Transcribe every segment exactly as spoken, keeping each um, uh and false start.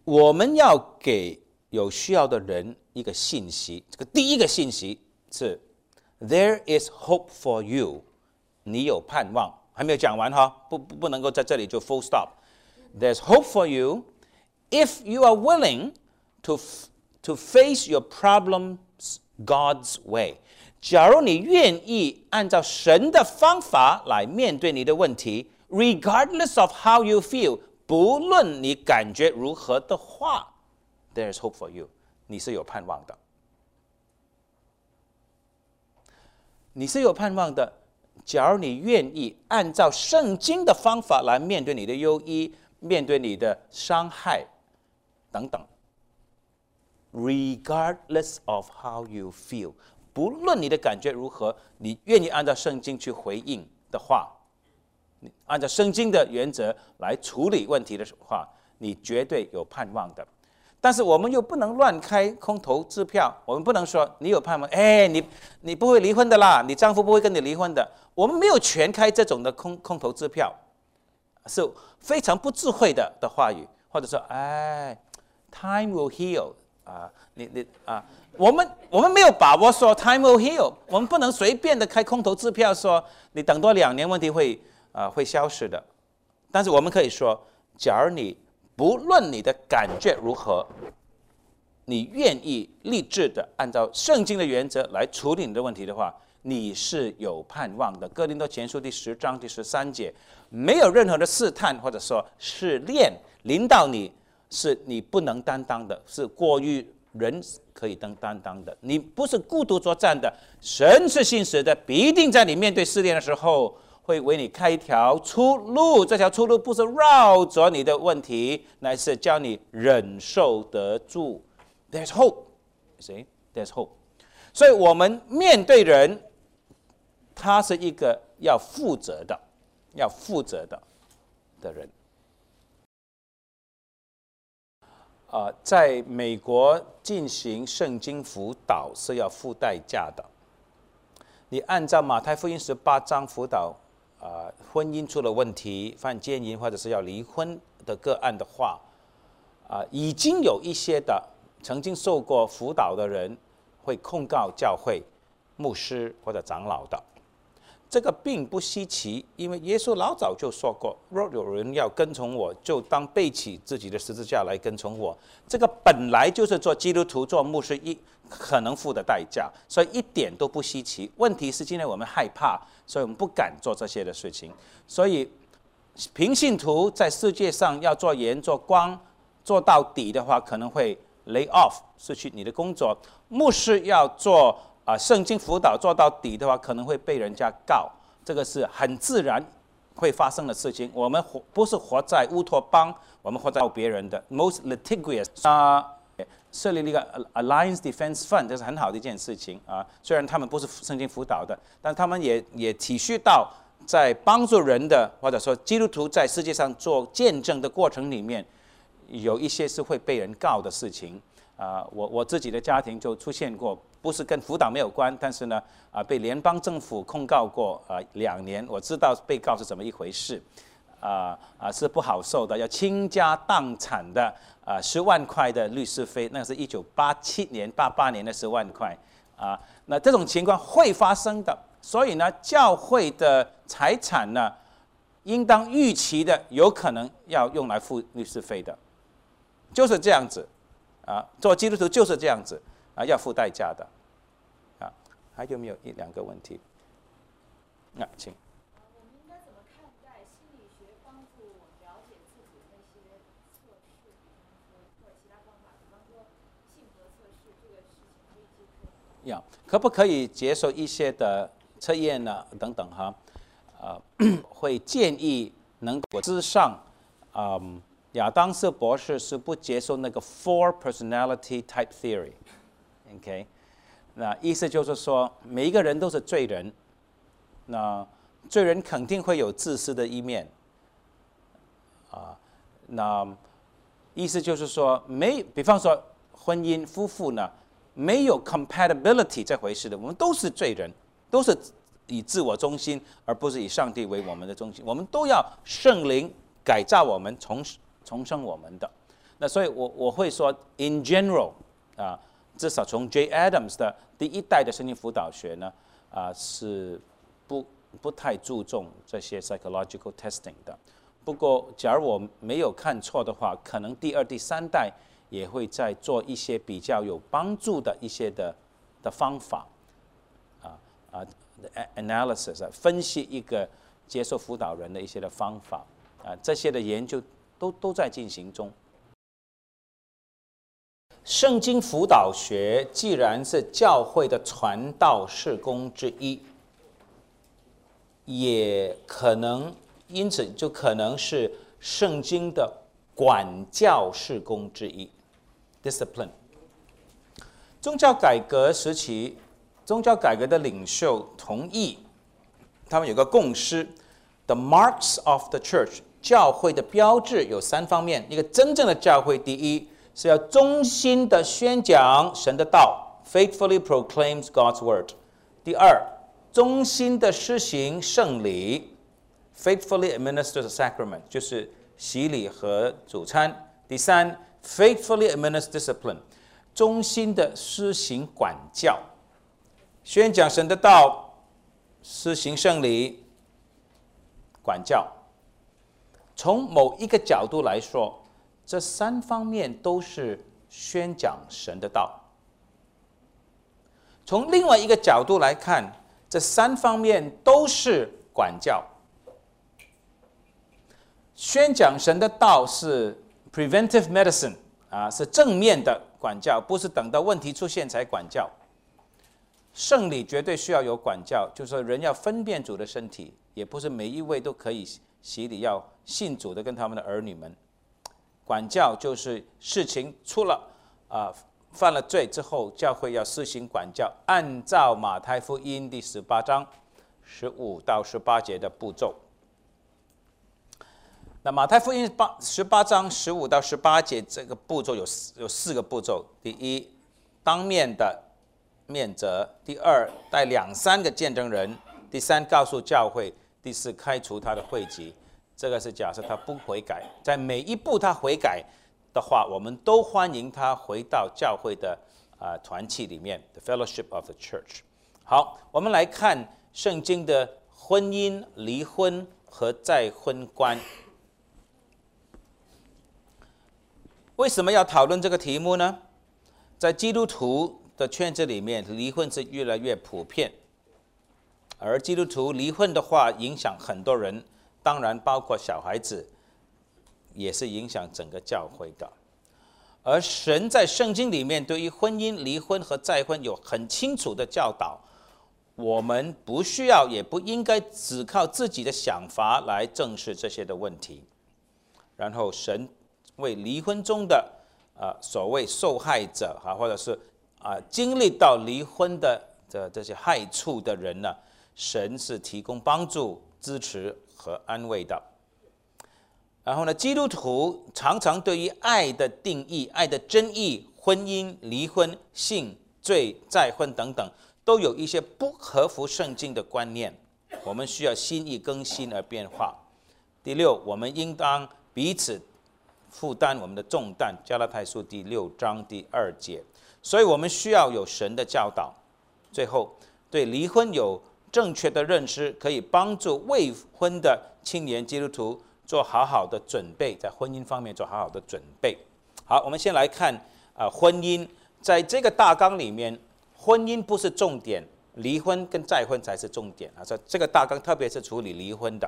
我们要给有需要的人一个信息，这个第一个信息是 There is hope for you， 你有盼望。还没有讲完哈，不不不能够在这里就 full stop。There's hope for you if you are willing to to face your problems God's way。假如你愿意按照神的方法来面对你的问题 ，regardless of how you feel， 不论你感觉如何的话 ，There's hope for you， 你是有盼望的，你是有盼望的。假如你愿意按照圣经的方法来面对你的忧郁，面对你的伤害等等 ，regardless of how you feel， 不论你的感觉如何，你愿意按照圣经去回应的话，按照圣经的原则来处理问题的话，你绝对有盼望的。但是我们又不能乱开空头支票，我们不能说你有盼望，哎，你你不会离婚的啦，你丈夫不会跟你离婚的。我们没有权开这种的空空头支票，是非常不智慧的的话语，或者说，哎 ，time will heal 啊，你你啊，我们我们没有把握说 time will heal， 我们不能随便的开空头支票说你等多两年问题会啊会消失的。但是我们可以说，假如你不论你的感觉如何，你愿意立志的按照圣经的原则来处理你的问题的话，你是有盼望的。哥林多前书第十章第十三节，没有任何的试探或者说试炼临到你，是你不能担当的，是过于人可以担担当的。你不是孤独作战的，神是信实的，必定在你面对试炼的时候，会为你开一条出路。这条出路不是绕着你的问题，乃是叫你忍受得住。There's hope, see, there's hope. 所以我们面对人，他是一个要负责的、要负责的的人。啊、呃，在美国进行圣经辅导是要付代价的。你按照马太福音十八章辅导啊、呃，婚姻出了问题、犯奸淫或者是要离婚的个案的话，啊、呃，已经有一些的曾经受过辅导的人会控告教会、牧师或者长老的。这个并不稀奇，因为耶稣老早就说过，若有人要跟从我，就当背起自己的十字架来跟从我。这个本来就是做基督徒、做牧师一可能付的代价，所以一点都不稀奇。问题是今天我们害怕，所以我们不敢做这些的事情。所以平信徒在世界上要做盐、做光、做到底的话，可能会 lay off， 失去你的工作。牧师要做啊，圣经辅导做到底的话，可能会被人家告，这个是很自然会发生的事情。我们活不是活在乌托邦，我们活在别人的 most litigious 啊，设立了一个 Alliance Defense Fund， 这是很好的一件事情啊。虽然他们不是圣经辅导的，但他们也也体恤到在帮助人的，或者说基督徒在世界上做见证的过程里面，有一些是会被人告的事情。啊，我我自己的家庭就出现过，不是跟辅导没有关，但是呢，啊，被联邦政府控告过啊两年，我知道被告是怎么一回事，啊啊是不好受的，要倾家荡产的，啊十万块的律师费，那是一九八七年、八八年的十万块，啊，那这种情况会发生的，所以呢，教会的财产呢，应当预期的有可能要用来付律师费的，就是这样子。啊，做基督徒就是这样子啊，要付代价的啊。还有没有一两个问题？那、啊、请。 我们应该怎么看待心理学帮助我们了解自己的那些测试，比方说或者其他方法，比方说性格测试这个事情可以接受？ 呀，可不可以接受一些的测验呢？等等哈，呃，会建议能够之上，嗯。亚当斯博士是不接受那个 Four Personality Type Theory，OK， 那意思就是说，每一个人都是罪人，那罪人肯定会有自私的一面，啊，那意思就是说，没，比方说婚姻夫妇呢，没有 compatibility 这回事的，我们都是罪人，都是以自我中心，而不是以上帝为我们的中心，我们都要圣灵改造我们，重。重生我们的， 那所以我我会说 ，in general 啊，至少从 J. Adams 的第一代的圣经辅导学呢，啊是不不太注重这些 psychological testing 的。不过，假如我没有看错的话，可能第二、第三代也会在做一些比较有帮助的一些的的方法，啊啊 analysis 啊，分析一个接受辅导人的一些的方法啊，这些的研究都都在进行中。圣经辅导学既然是教会的传道事工之一，也可能因此就可能是圣经的管教事工之一 ，discipline。宗教改革时期，宗教改革的领袖同意，他们有个共识 ：the marks of the church， 教会的标志有三方面。一个真正的教会，第一是要忠心的宣讲神的道 ，faithfully proclaims God's word； 第二，忠心的施行圣礼 ，faithfully administers the sacrament， 就是洗礼和主餐；第三 ，faithfully administers discipline， 忠心的施行管教，宣讲神的道，施行圣礼，管教。从某一个角度来说，这三方面都是宣讲神的道。从另外一个角度来看，这三方面都是管教。宣讲神的道是 preventive medicine 啊，是正面的管教，不是等到问题出现才管教。圣礼绝对需要有管教，就是说人要分辨主的身体，也不是每一位都可以洗礼，要信主的跟他们的儿女们。管教就是事情出了啊、呃，犯了罪之后，教会要施行管教，按照马太福音第十八章十五到十八节的步骤。那马太福音八十八章十五到十八节这个步骤有有四个步骤：第一，当面的面责；第二，带两三个见证人；第三，告诉教会；第四，开除他的会籍。这个是假设他不悔改，在每一步他悔改的话，我们都欢迎他回到教会的啊、呃、团契里面 ，the fellowship of the church。好，我们来看圣经的婚姻、离婚和再婚观。为什么要讨论这个题目呢？在基督徒的圈子里面，离婚是越来越普遍，而基督徒离婚的话，影响很多人。当然，包括小孩子，也是影响整个教会的。而神在圣经里面对于婚姻、离婚和再婚有很清楚的教导，我们不需要也不应该只靠自己的想法来正视这些的问题。然后，神为离婚中的啊、呃、所谓受害者啊，或者是啊、呃、经历到离婚的的这些害处的人呢，神是提供帮助、支持和安慰的。然后呢，基督徒常常对于爱的定义、爱的真义、婚姻、离婚、性、罪、再婚等等，都有一些不合乎圣经的观念，我们需要心意更新而变化。第六，我们应当彼此负担我们的重担，加拉太书第六章第二节。所以我们需要有神的教导。最后，对离婚有正确的认识，可以帮助未婚的青年基督徒做好好的准备，在婚姻方面做好好的准备。好，我们先来看啊、呃，婚姻在这个大纲里面，婚姻不是重点，离婚跟再婚才是重点啊。所以这个大纲特别是处理离婚的。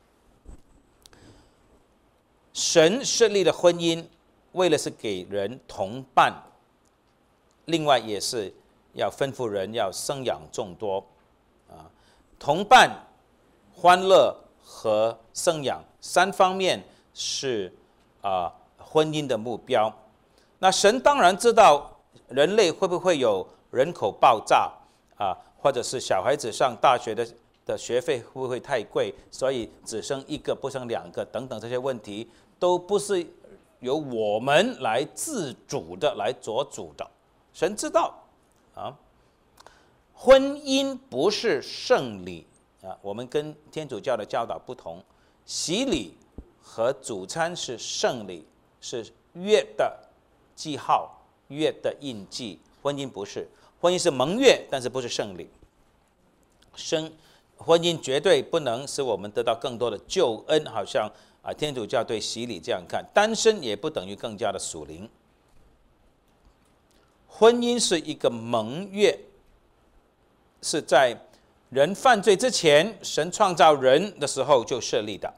神设立的婚姻，为了是给人同伴，另外也是要吩咐人要生养众多。啊，同伴、欢乐和生养三方面是啊、呃、婚姻的目标。那神当然知道人类会不会有人口爆炸啊，或者是小孩子上大学的的学费会不会太贵，所以只生一个不生两个等等，这些问题都不是由我们来自主的来做主的。神知道啊。婚姻不是圣礼啊，我们跟天主教的教导不同。洗礼和主餐是圣礼，是约的记号、约的印记。婚姻不是，婚姻是盟约，但是不是圣礼。生婚姻绝对不能使我们得到更多的救恩，好像啊天主教对洗礼这样看。单身也不等于更加的属灵。婚姻是一个盟约，是在人犯罪之前，神创造人的时候就设立的。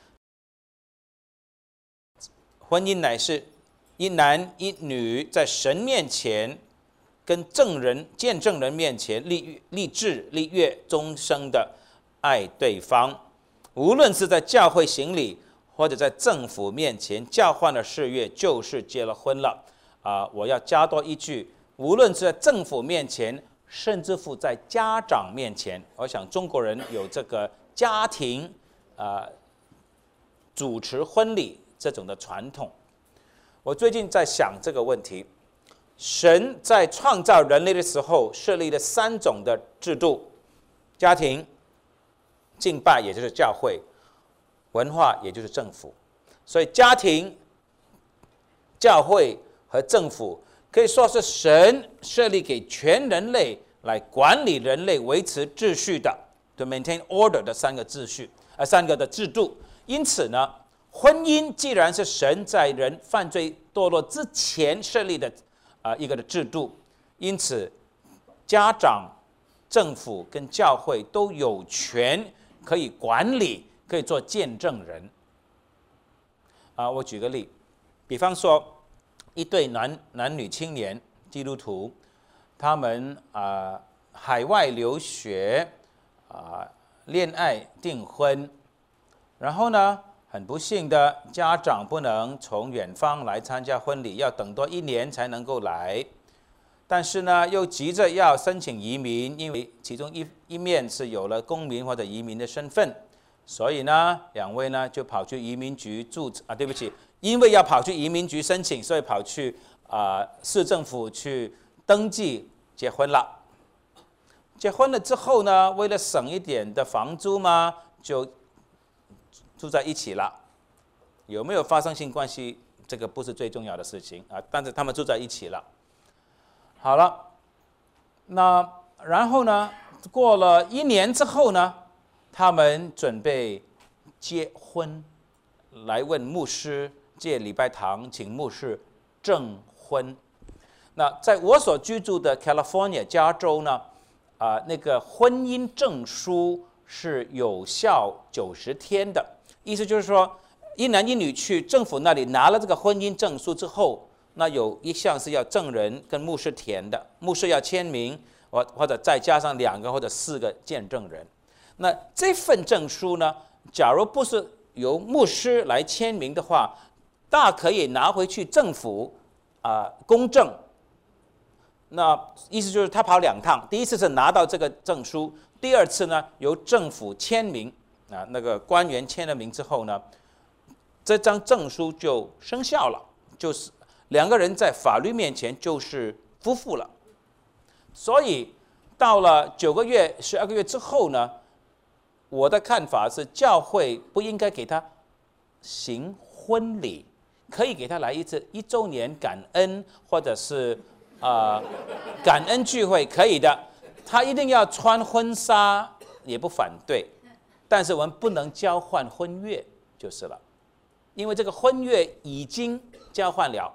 婚姻乃是一男一女在神面前，跟证人、见证人面前立立志、立约，终生的爱对方。无论是在教会行礼，或者在政府面前交换了誓约，就是结了婚了。啊、呃，我要加多一句，无论是在政府面前，甚至乎在家长面前，我想中国人有这个家庭啊、呃、主持婚礼这种的传统。我最近在想这个问题，神在创造人类的时候设立了三种的制度：家庭、敬拜也就是教会，文化也就是政府。所以家庭、教会和政府可以说是神设立给全人类来管理人类、维持秩序的 ，to maintain order 的三个秩序，呃，三个的制度。因此呢，婚姻既然是神在人犯罪堕落之前设立的啊、呃、一个的制度，因此家长、政府跟教会都有权可以管理，可以做见证人。啊、呃，我举个例，比方说一对男男女青年基督徒，他们啊、呃、海外留学啊、呃、恋爱订婚，然后呢，很不幸的，家长不能从远方来参加婚礼，要等多一年才能够来。但是呢，又急着要申请移民，因为其中一一面是有了公民或者移民的身份，所以呢，两位呢就跑去移民局注啊，对不起，因为要跑去移民局申请，所以跑去啊、呃、市政府去登记结婚了。结婚了之后呢，为了省一点的房租嘛，就住在一起了。有没有发生性关系，这个不是最重要的事情啊，但是他们住在一起了。好了，那然后呢，过了一年之后呢，他们准备结婚，来问牧师借礼拜堂，请牧师证婚。那在我所居住的 California 加州呢，啊、呃，那个婚姻证书是有效九十天的，意思就是说，一男一女去政府那里拿了这个婚姻证书之后，那有一项是要证人跟牧师填的，牧师要签名，或或者再加上两个或者四个见证人。那这份证书呢，假如不是由牧师来签名的话，大可以拿回去政府啊、呃、公证。那意思就是他跑两趟，第一次是拿到这个证书，第二次呢由政府签名啊，那个官员签了名之后呢，这张证书就生效了，就是两个人在法律面前就是夫妇了。所以到了九个月、十二个月之后呢，我的看法是，教会不应该给他行婚礼，可以给他来一次一周年感恩，或者是啊、呃、感恩聚会，可以的。他一定要穿婚纱也不反对，但是我们不能交换婚约就是了，因为这个婚约已经交换了。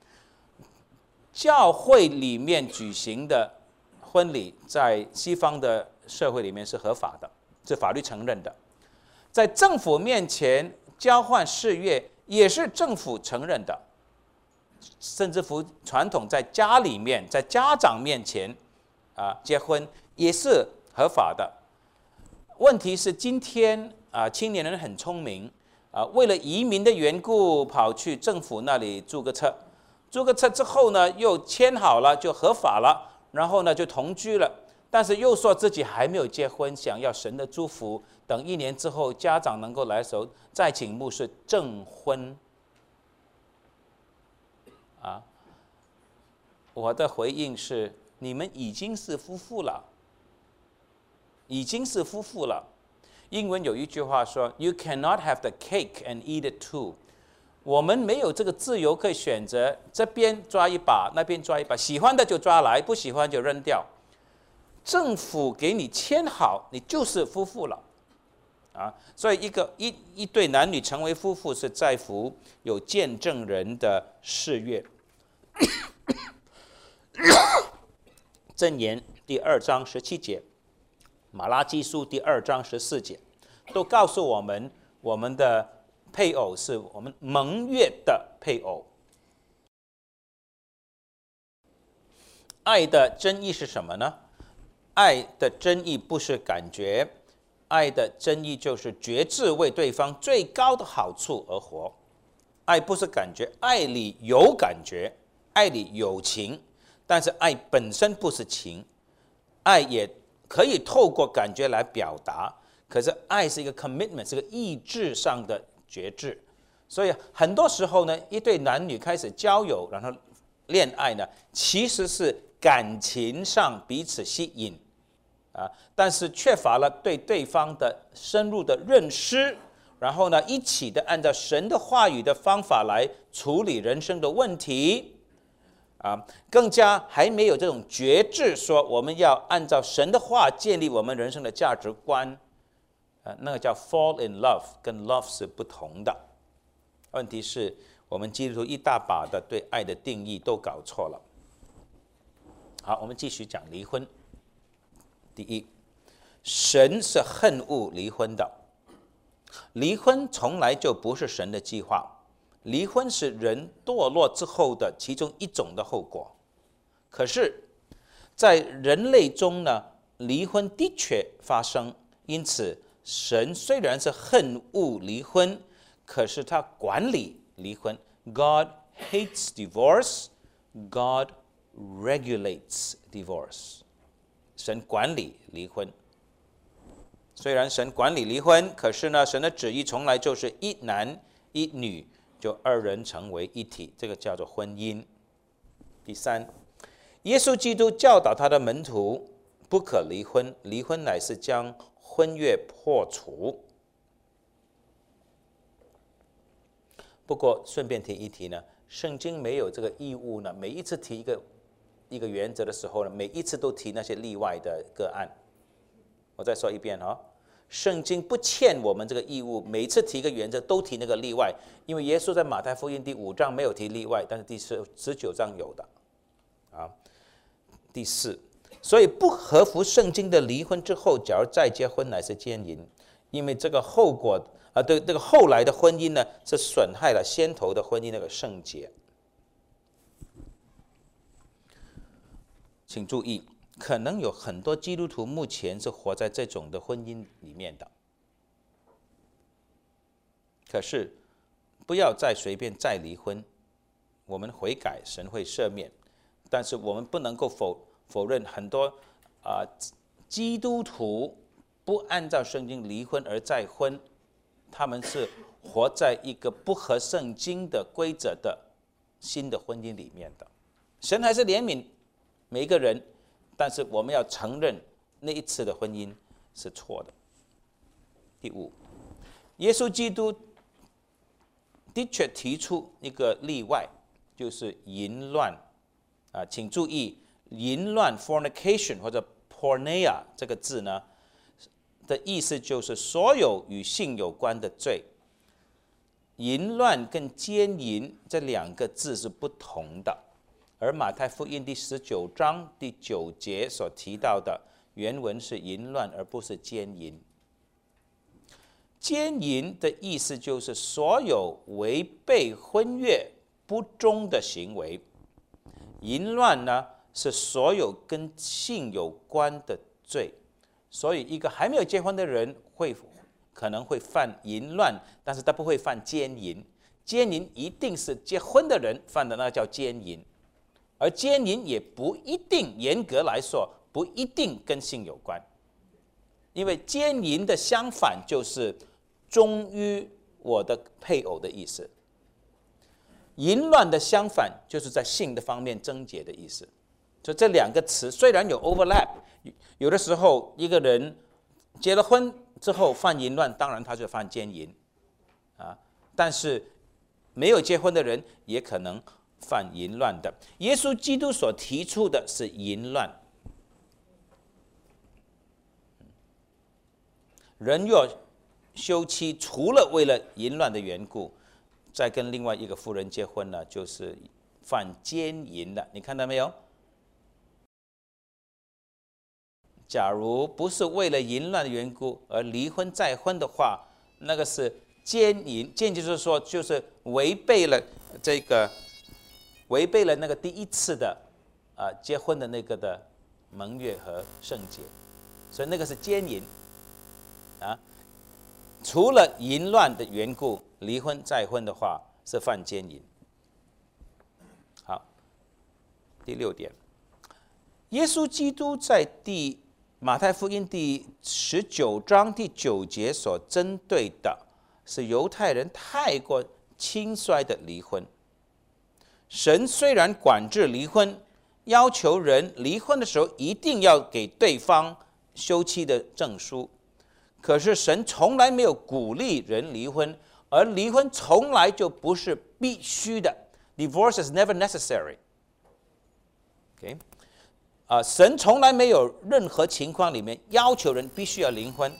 教会里面举行的婚礼，在西方的社会里面是合法的，是法律承认的。在政府面前交换誓约也是政府承认的，甚至乎传统在家里面，在家长面前啊结婚也是合法的。问题是今天啊青年人很聪明啊，为了移民的缘故，跑去政府那里注个册。注个册之后呢，又签好了，就合法了，然后呢就同居了，但是又说自己还没有结婚，想要神的祝福，等一年之后家长能够来的时候，再请牧师证婚。啊，我的回应是：你们已经是夫妇了，已经是夫妇了。英文有一句话说 ：“You cannot have the cake and eat it too。” 我们没有这个自由可以选择这边抓一把，那边抓一把，喜欢的就抓来，不喜欢就扔掉。政府给你签好，你就是夫妇了，啊，所以一个一一对男女成为夫妇是在乎有见证人的誓约。箴言第二章十七节，马拉基书第二章十四节，都告诉我们，我们的配偶是我们盟约的配偶。爱的真意是什么呢？爱的真意不是感觉，爱的真意就是决志为对方最高的好处而活。爱不是感觉，爱里有感觉，爱里有情，但是爱本身不是情，爱也可以透过感觉来表达，可是爱是一个 commitment， 是个意志上的决志。所以很多时候呢，一对男女开始交友，然后恋爱呢，其实是感情上彼此吸引。啊，但是缺乏了对对方的深入的认识，然后呢，一起的按照神的话语的方法来处理人生的问题，啊，更加还没有这种觉知，说我们要按照神的话建立我们人生的价值观，啊，那个叫 fall in love， 跟 love 是不同的。问题是我们基督徒一大把的对爱的定义都搞错了。好，我们继续讲离婚。第一，神是恨恶离婚的，离婚从来就不是神的计划，离婚是人堕落之后的其中一种的后果。可是，在人类中呢，离婚的确发生，因此神虽然是恨恶离婚，可是他管理离婚。God hates divorce, God regulates divorce。神管理离婚，虽然神管理离婚，可是呢，神的旨意从来就是一男一女，就二人成为一体，这个叫做婚姻。第三，耶稣基督教导他的门徒不可离婚，离婚乃是将婚约破除。不过顺便提一提呢，圣经没有这个义务呢，每一次提一个一个原则的时候呢，每一次都提那些例外的个案。我再说一遍哦，圣经不欠我们这个义务，每一次提一个原则都提那个例外，因为耶稣在马太福音第五章没有提例外，但是第十九章有的。啊，第四，所以不合乎圣经的离婚之后，假如再结婚乃是奸淫，因为这个后果啊，对这个后来的婚姻呢，是损害了先头的婚姻那个圣洁。请注意，可能有很多基督徒目前是活在这种的婚姻里面的。可是，不要再随便再离婚，我们悔改，神会赦免。但是我们不能够否否认很多啊、呃、基督徒不按照圣经离婚而再婚，他们是活在一个不合圣经的规则的新的婚姻里面的。神还是怜悯每一个人，但是我们要承认那一次的婚姻是错的。第五，耶稣基督的确提出一个例外，就是淫乱啊，请注意，淫乱 fornication 或者 porneia 这个字呢的意思就是所有与性有关的罪。淫乱跟奸淫这两个字是不同的。而马太福音第十九章第九节所提到的原文是淫乱，而不是奸淫。奸淫的意思就是所有违背婚约不忠的行为，淫乱呢是所有跟性有关的罪。所以一个还没有结婚的人会可能会犯淫乱，但是他不会犯奸淫。奸淫一定是结婚的人犯的，那叫奸淫。而奸淫也不一定，严格来说不一定跟性有关，因为奸淫的相反就是忠于我的配偶的意思，淫乱的相反就是在性的方面贞洁的意思。所以这两个词虽然有 overlap， 有的时候一个人结了婚之后犯淫乱，当然他就犯奸淫啊，但是没有结婚的人也可能犯淫乱的。耶稣基督所提出的是淫乱。人若休妻，除了为了淫乱的缘故，再跟另外一个妇人结婚呢，就是犯奸淫了。你看到没有？假如不是为了淫乱的缘故而离婚再婚的话，那个是奸淫。奸就是说，就是违背了这个，违背了那个第一次的啊、呃、结婚的那个的盟约和圣洁，所以那个是奸淫啊。除了淫乱的缘故，离婚再婚的话是犯奸淫。好，第六点，耶稣基督在第马太福音第十九章第九节所针对的是犹太人太过轻率的离婚。神虽然管制离婚，要求人离婚的时候一定要给对方休妻的证书，可是神从来没有鼓励人离婚，而离婚从来就不是必须的。Divorce is never necessary. OK， 啊、呃，神从来没有任何情况里面要求人必须要离婚。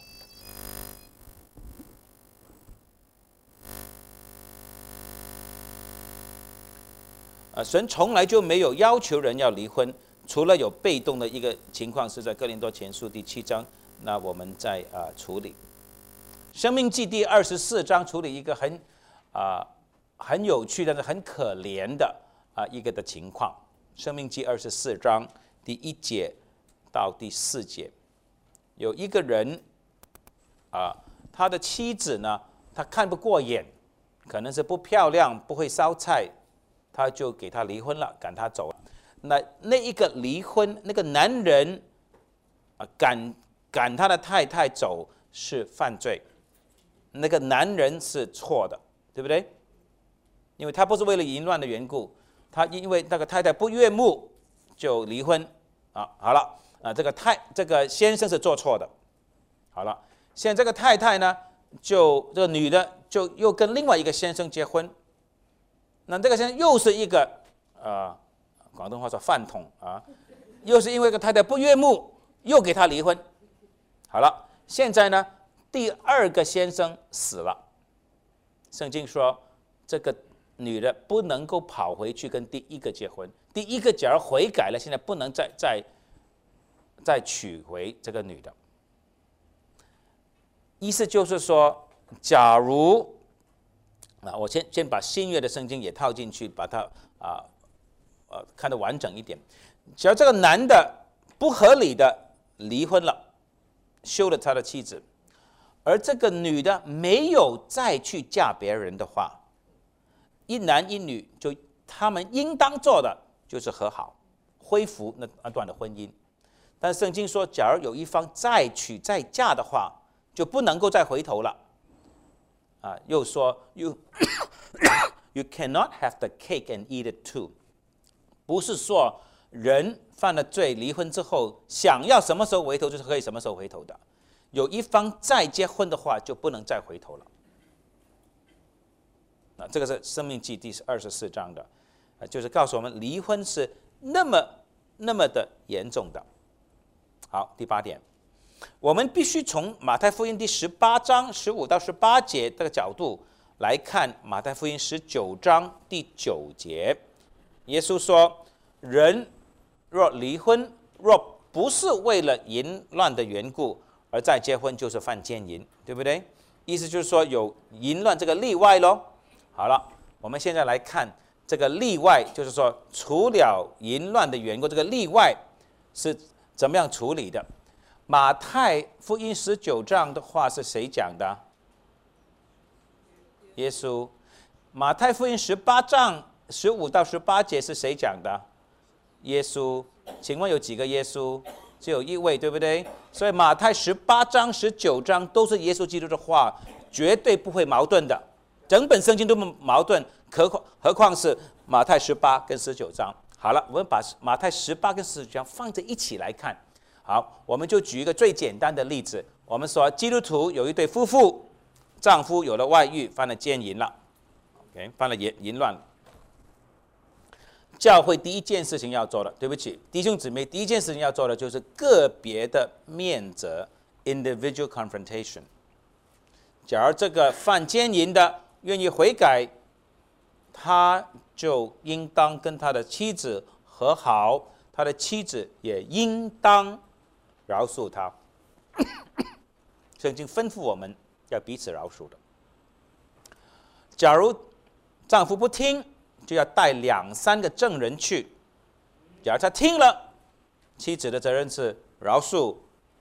啊、呃，神从来就没有要求人要离婚，除了有被动的一个情况是在哥林多前书第七章。那我们再啊、呃、处理，生命记第二十四章处理一个很啊、呃、很有趣但是很可怜的啊、呃、一个的情况。生命记二十四章第一节到第四节，有一个人啊、呃，他的妻子呢，他看不过眼，可能是不漂亮，不会烧菜，他就给他离婚了，赶他走了。那那一个离婚，那个男人啊、呃、赶。赶他的太太走是犯罪，那个男人是错的，对不对？因为他不是为了淫乱的缘故，他因为那个太太不悦目就离婚啊。好了啊，这个太这个先生是做错的。好了，现在这个太太呢，就这个女的就又跟另外一个先生结婚，那这个先生又是一个呃，广东话说饭桶啊，又是因为这个太太不悦目，又给他离婚。好了，现在呢，第二个先生死了。圣经说，这个女的不能够跑回去跟第一个结婚。第一个假如悔改了，现在不能再再再娶回这个女的。意思就是说，假如啊，我先先把新约的圣经也套进去，把它啊呃看得完整一点。只要这个男的不合理的离婚了。休了他的妻子，而这个女的没有再去嫁别人的话，一男一女就他们应当做的就是和好，恢复那那段的婚姻。但圣经说，假如有一方再娶再嫁的话，就不能够再回头了。啊，又说 you you cannot have the cake and eat it too， 不是说人犯了罪，离婚之后想要什么时候回头就是可以什么时候回头的。有一方再结婚的话，就不能再回头了。那这个是《生命记》第二十四章的，啊，就是告诉我们离婚是那么那么的严重的。好，第八点，我们必须从马太福音第十八章十五到十八节这个角度来看马太福音十九章第九节。耶稣说，人若离婚，若不是为了淫乱的缘故而再结婚，就是犯奸淫，对不对？意思就是说有淫乱这个例外咯。好了，我们现在来看这个例外，就是说除了淫乱的缘故，这个例外是怎么样处理的？马太福音十九章的话是谁讲的？耶稣。马太福音十八章十五到十八节是谁讲的？耶稣。请问有几个耶稣？只有一位，对不对？所以马太十八章、十九章都是耶稣基督的话，绝对不会矛盾的。整本圣经都不矛盾，何况何况是马太十八跟十九章。好了，我们把马太十八跟十九章放在一起来看。好，我们就举一个最简单的例子。我们说基督徒有一对夫妇，丈夫有了外遇，犯了奸淫了。 ，OK， 犯了淫淫乱。教会第一件事情要做的，对不起，弟兄姊妹，第一件事情要做的就是个别的面责 （individual confrontation）。假如这个犯奸淫的愿意悔改，他就应当跟他的妻子和好，他的妻子也应当饶恕他。圣经吩咐我们要彼此饶恕的。假如丈夫不听，就要带两三个证人去。假如他听了，妻子的责任是饶恕，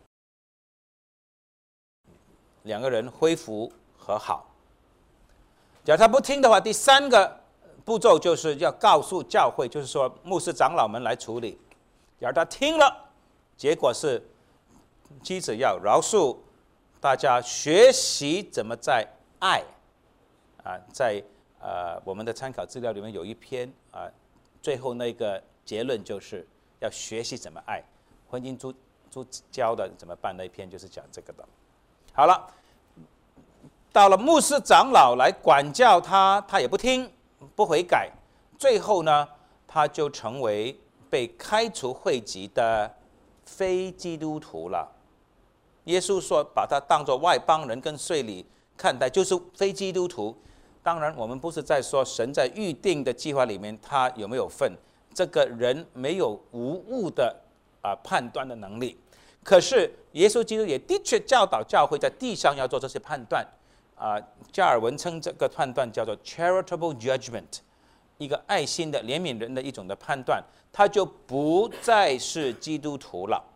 两个人恢复和好。假如他不听的话，第三个步骤就是要告诉教会，就是说牧师长老们来处理。假如他听了，结果是妻子要饶恕，大家学习怎么在爱啊，在呃我们的参考资料里面有一篇啊，最后那个结论就是要学习怎么爱。婚姻主主教的怎么办那一篇就是讲这个的。好了，到了牧师长老来管教他，他也不听，不悔改，最后呢，他就成为被开除会籍的非基督徒了。耶稣说，把他当作外邦人跟税吏看待，就是非基督徒。当然，我们不是在说神在预定的计划里面他有没有份，这个人没有无误的啊、呃、判断的能力。可是耶稣基督也的确教导教会在地上要做这些判断啊、呃。加尔文称这个判断叫做 charitable judgment， 一个爱心的怜悯人的一种的判断，他就不再是基督徒了。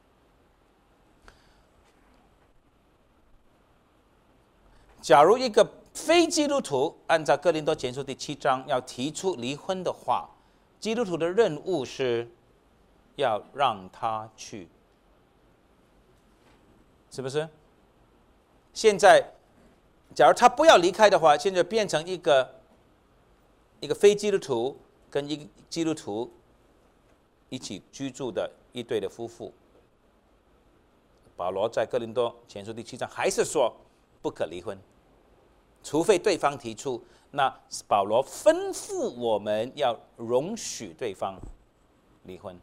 假如一个非基督徒按照哥林多前书第七章要提出离婚的话，基督徒的任务是要让他去，是不是？现在，假如他不要离开的话，现在变成一个一个非基督徒跟一个基督徒一起居住的一对的夫妇。保罗在哥林多前书第七章还是说不可离婚，除非对方提出。那保罗吩咐我们要容许对方离婚，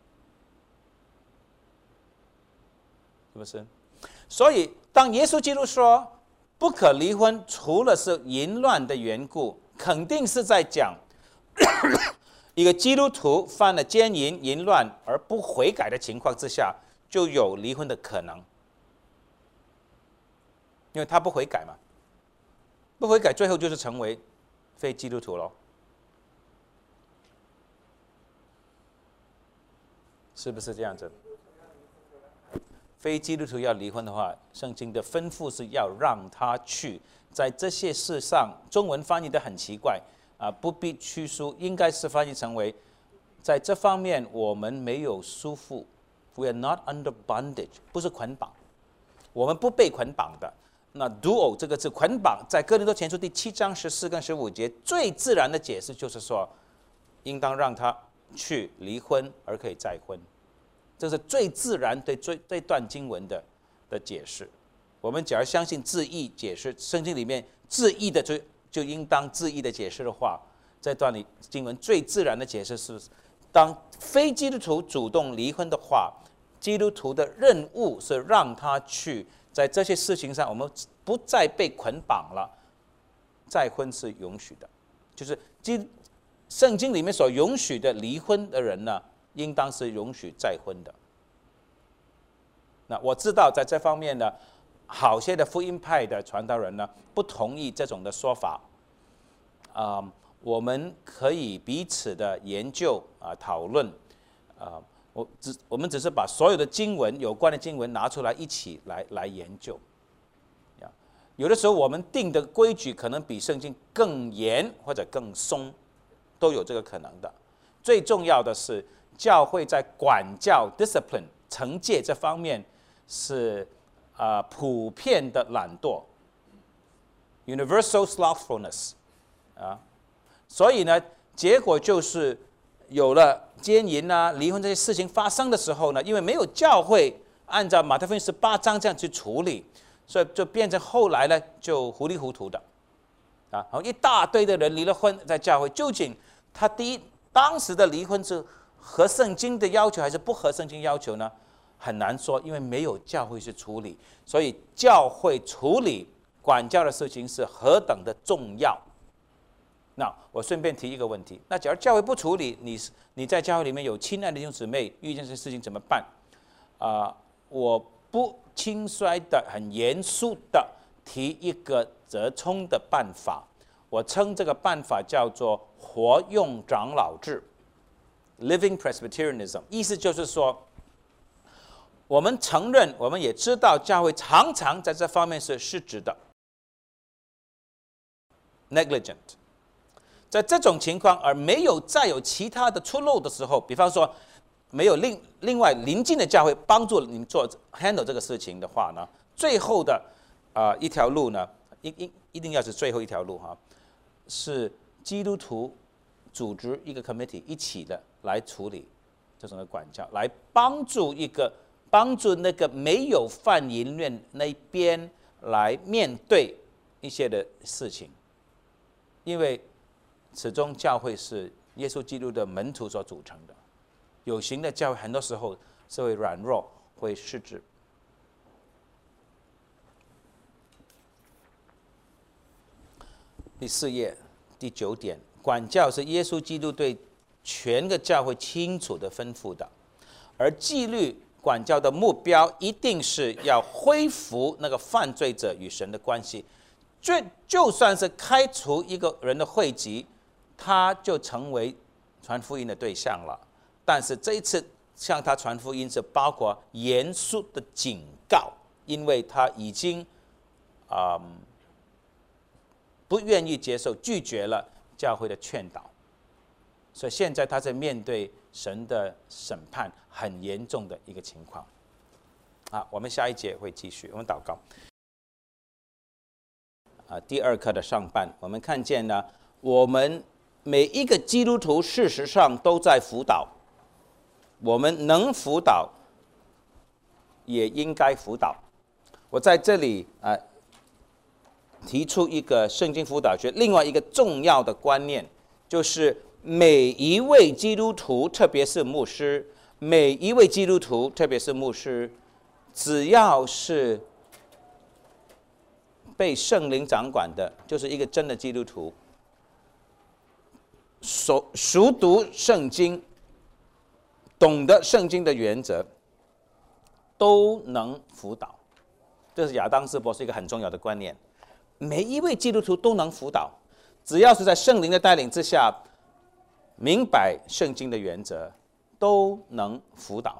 是不是？所以当耶稣基督说不可离婚，除了是淫乱的缘故，肯定是在讲一个基督徒犯了奸淫、淫乱而不悔改的情况之下，就有离婚的可能，因为他不悔改嘛。不悔改，最后就是成为非基督徒咯，是不是这样子？非基督徒要离婚的话，圣经的吩咐是要让他去。在这些事上，中文翻译的很奇怪啊，不必屈服，应该是翻译成为，在这方面我们没有束缚 ，we are not under bondage， 不是捆绑，我们不被捆绑的。那 duo 这个字捆绑，在哥林多前书第七章十四跟十五节，最自然的解释就是说，应当让他去离婚，而可以再婚。这是最自然对这这段经文的的解释。我们假如相信字义解释，圣经里面字义的就就应当字义的解释的话，这段里经文最自然的解释是：当非基督徒主动离婚的话，基督徒的任务是让他去。在这些事情上，我们不再被捆绑了，再婚是允许的，就是基圣经里面所允许的离婚的人呢，应当是允许再婚的。那我知道在这方面呢，好些的福音派的传道人呢，不同意这种的说法。啊、呃，我们可以彼此的研究啊、呃、讨论啊。呃我只我们只是把所有的经文有关的经文拿出来一起来来研究，有的时候我们定的规矩可能比圣经更严或者更松，都有这个可能的。最重要的是，教会在管教 discipline 惩戒这方面是啊、呃、普遍的懒惰 ，universal slothfulness 啊，所以呢，结果就是有了奸淫啊、离婚这些事情发生的时候呢，因为没有教会按照马太福音十八章这样去处理，所以就变成后来呢就糊里糊涂的， 啊，然后一大堆的人离了婚在教会，究竟他第一当时的离婚是合圣经的要求还是不合圣经要求呢？很难说，因为没有教会去处理，所以教会处理管教的事情是何等的重要。那我顺便提一个问题，那假如教会不处理，你你在教会里面有亲爱的弟兄姊妹遇见这些事情怎么办？啊、呃，我不轻率的、很严肃的提一个折冲的办法，我称这个办法叫做活用长老制 （Living Presbyterianism）， 意思就是说，我们承认，我们也知道，教会常常在这方面是失职的 （negligent）。在这种情况，而没有再有其他的出路的时候，比方说没有另另外邻近的教会帮助你们做 handle 这个事情的话呢，最后的啊、呃、一条路呢，一一一定要是最后一条路哈，是基督徒组织一个 committee 一起的来处理这种的管教，来帮助一个帮助那个没有犯淫乱那边来面对一些的事情，因为始终教会是耶稣基督的门徒所组成的，有形的教会很多时候是会软弱，会失职。第四页第九点，管教是耶稣基督对全个教会清楚的吩咐的，而纪律管教的目标一定是要恢复那个犯罪者与神的关系。就就算是开除一个人的会籍，他就成为传福音的对象了。但是这一次向他传福音是包括严肃的警告，因为他已经啊、嗯、不愿意接受，拒绝了教会的劝导，所以现在他在面对神的审判，很严重的一个情况。啊，我们下一节会继续，我们祷告。啊，第二课的上半，我们看见呢，我们每一个基督徒事实上都在辅导，我们能辅导，也应该辅导。我在这里啊，提出一个圣经辅导学另外一个重要的观念，就是每一位基督徒，特别是牧师，每一位基督徒，特别是牧师，只要是被圣灵掌管的，就是一个真的基督徒，熟熟读圣经，懂得圣经的原则，都能辅导。这是亚当斯博士一个很重要的观念。每一位基督徒都能辅导，只要是在圣灵的带领之下，明白圣经的原则，都能辅导。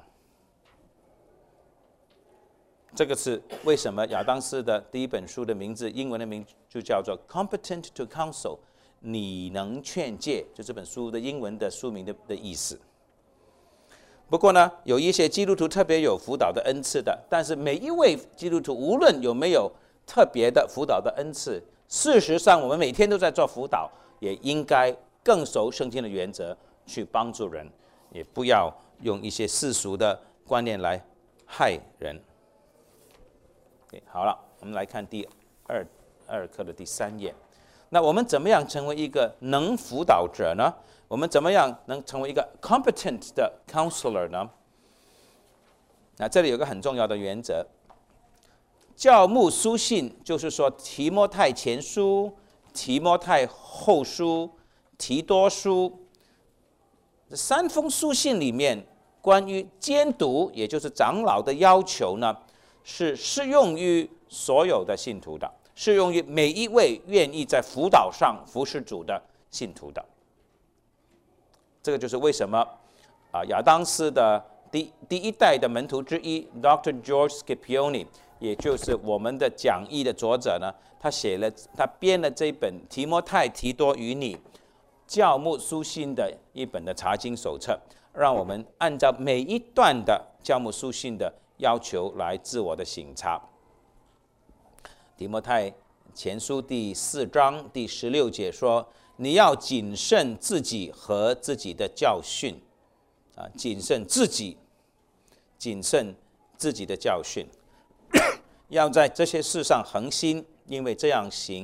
这个是为什么亚当斯的第一本书的名字，英文的名就叫做 Competent to Counsel， 你能劝诫，就这本书的英文的书名 的, 的意思。不过呢，有一些基督徒特别有辅导的恩赐的，但是每一位基督徒无论有没有特别的辅导的恩赐，事实上我们每天都在做辅导，也应该更熟圣经的原则去帮助人，也不要用一些世俗的观念来害人。Okay, 好了，我们来看第二二课的第三页。那我们怎么样成为一个能辅导者呢？我们怎么样能成为一个 competent 的 counselor 呢？那这里有个很重要的原则，教牧书信，就是说提摩太前书、提摩太后书、提多书，这三封书信里面关于监督，也就是长老的要求呢，是适用于所有的信徒的，适用于每一位愿意在辅导上服侍主的信徒的。这个就是为什么啊，亚当斯的第第一代的门徒之一 Doctor George Scipione， 也就是我们的讲义的作者呢，他写了他编了这本《提摩太、提多与你教牧书信》的一本的查经手册，让我们按照每一段的教牧书信的要求来自我的省察。提摩太前书第四章第十六节说：“你要谨慎自己和自己的教训，啊，谨慎自己，谨慎自己的教训，要在这些事上恒心，因为这样行，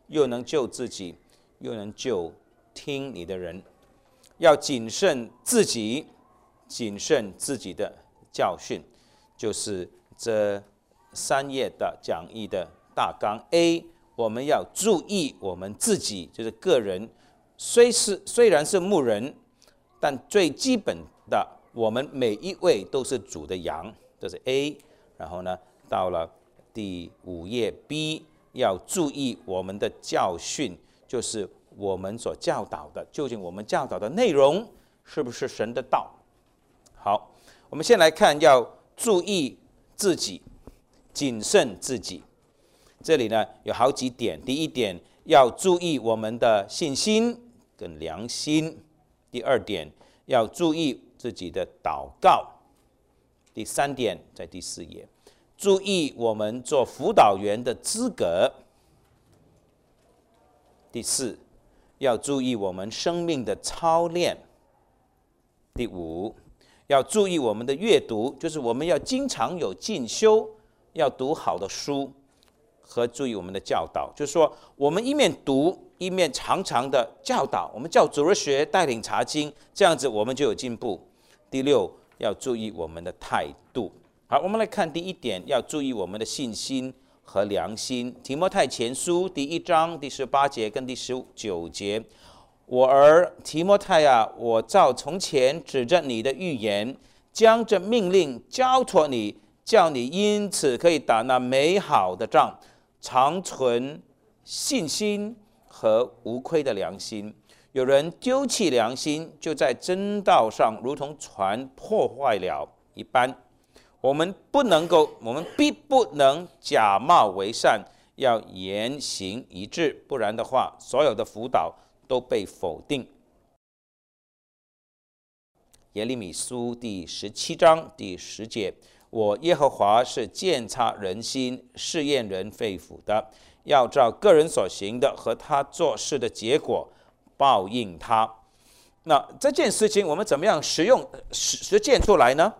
又能救自己，又能救听你的人。要谨慎自己，谨慎自己的教训，就是这三页的讲义的大纲。A， 我们要注意我们自己，就是个人，虽是虽然是牧人，但最基本的，我们每一位都是主的羊，这是 A。然后呢，到了第五页 B， 要注意我们的教训，就是我们所教导的，究竟我们教导的内容是不是神的道？好，我们先来看，要注意自己，谨慎自己。这里呢有好几点。第一点，要注意我们的信心跟良心。第二点，要注意自己的祷告。第三点，在第四页，注意我们做辅导员的资格。第四，要注意我们生命的操练。第五，要注意我们的阅读，就是我们要经常有进修，要读好的书，和注意我们的教导，就是说我们一面读一面常常的教导，我们教主日学，带领查经，这样子我们就有进步。第六，要注意我们的态度。好，我们来看第一点，要注意我们的信心和良心。提摩太前书第一章第十八节跟第十九节，我儿提摩太啊，我照从前指着你的预言，将这命令交托你，叫你因此可以打那美好的仗，常存信心和无亏的良心。有人丢弃良心，就在真道上如同船破坏了一般。我们不能够，我们必不能假冒为善，要言行一致，不然的话，所有的辅导都被否定。耶利米书第十七章第十节，我耶和华是鉴察人心、试验人肺腑的，要照个人所行的和他做事的结果报应他。那这件事情我们怎么样实用实实践出来呢？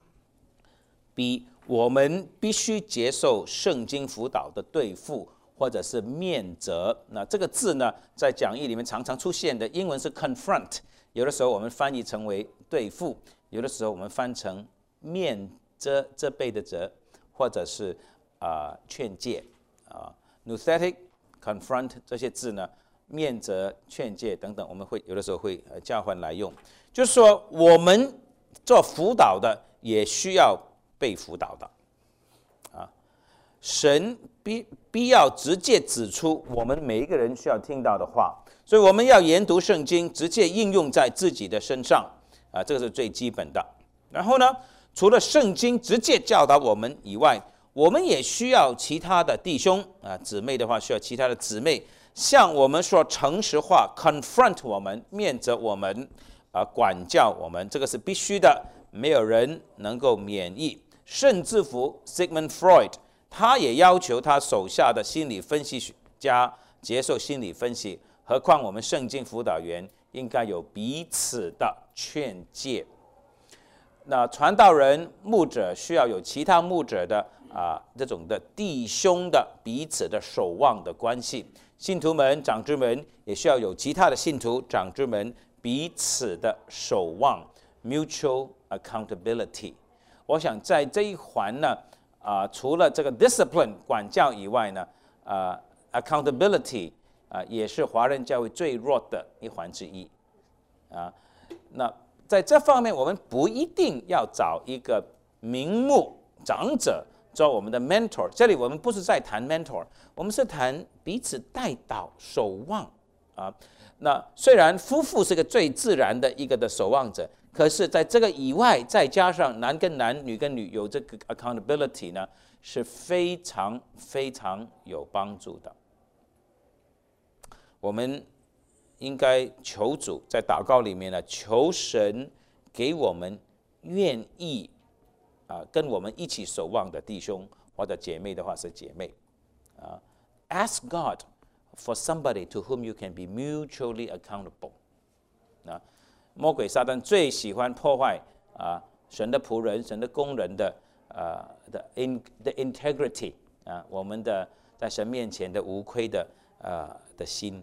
B， 我们必须接受圣经辅导的对付，或者是面责。那这个字呢，在讲义里面常常出现的，英文是 confront， 有的时候我们翻译成为对付，有的时候我们翻成面责责备的责，或者是啊、呃、劝诫啊、呃、nouthetic confront 这些字呢，面责、劝诫等等，我们会有的时候会呃交换来用。就是说，我们做辅导的也需要 被辅导的，啊，神必必要直接指出我们每一个人需要听到的话，所以我们要研读圣经，直接应用在自己的身上，啊，这个是最基本的。然后呢，除了圣经直接教导我们以外，我们也需要其他的弟兄啊姊妹的话，需要其他的姊妹向我们说诚实话 ，confront 我们，面责我们，啊，管教我们，这个是必须的，没有人能够免疫。 甚至乎 Sigmund Freud， 他也要求他手下的心理分析家接受心理分析。何况我们圣经辅导员应该有彼此的劝诫。那传道人、牧者需要有其他牧者的啊这种的弟兄的彼此的守望的关系。信徒们、长子们也需要有其他的信徒、长子们彼此的守望 （mutual accountability）。 我想在这一环呢，啊、呃，除了这个 discipline 管教以外呢，啊、呃、，accountability 啊、呃，也是华人教会最弱的一环之一，啊，那在这方面，我们不一定要找一个名目长者做我们的 mentor。这里我们不是在谈 mentor， 我们是谈彼此带导、守望啊。那虽然夫妇是个最自然的一个的守望者。 可是，在这个以外，再加上男跟男、女跟女有这个 accountability 呢，是非常非常有帮助的。我们应该求主在祷告里面呢，求神给我们愿意啊、呃、跟我们一起守望的弟兄或者姐妹的话是姐妹啊、呃、，ask God for somebody to whom you can be mutually accountable 啊。 魔鬼撒旦最喜欢破坏啊神的仆人、神的工人的呃的 in 的 integrity 啊，我们的在神面前的无亏的呃的心。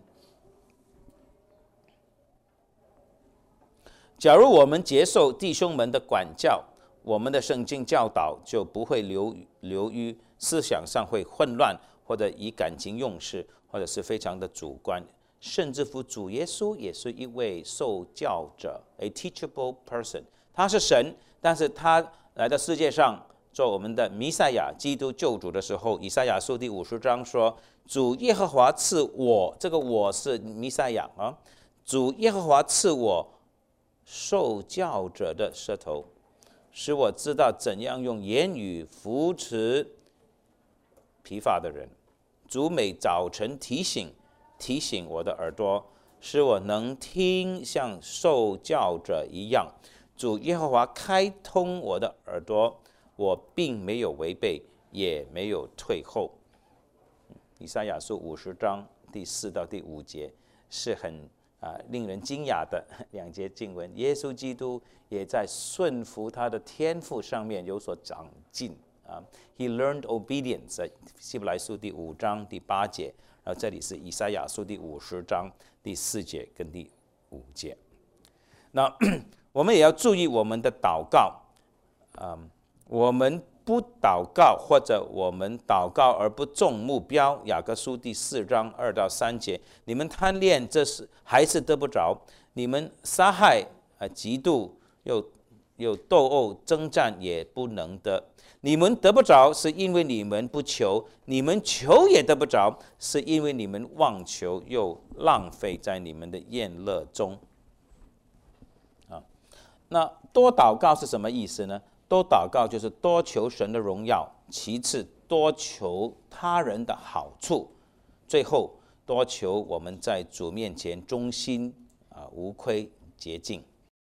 假如我们接受弟兄们的管教，我们的圣经教导就不会流流于思想上会混乱，或者以感情用事，或者是非常的主观。甚至乎主耶稣也是一位受教者 ，a teachable person。他是神，但是他来到世界上做我们的弥赛亚、基督救主的时候，以赛亚书第五十章说：“主耶和华赐我，这个我是弥赛亚啊，主耶和华赐我受教者的舌头，使我知道怎样用言语扶持疲乏的人。主每早晨提醒。”提醒我的耳朵，使我能听像受教者一样。主耶和华开通我的耳朵，我并没有违背，也没有退后。以赛亚书五十章第四到第五节是很啊令人惊讶的两节经文。耶稣基督也在顺服他的天赋上面有所长进啊。He learned obedience， 在希伯来书第五章第八节。然后这里是以赛亚书第五十章第四节跟第五节。那我们也要注意我们的祷告，嗯，我们不祷告，或者我们祷告而不中目标。雅各书第四章二到三节，你们贪恋这是还是得不着，你们杀害、呃、嫉妒又又斗殴征战也不能得。你们得不着，是因为你们不求；你们求也得不着，是因为你们妄求，又浪费在你们的宴乐中。啊，那多祷告是什么意思呢？多祷告就是多求神的荣耀，其次多求他人的好处，最后多求我们在主面前忠心啊，无亏洁净。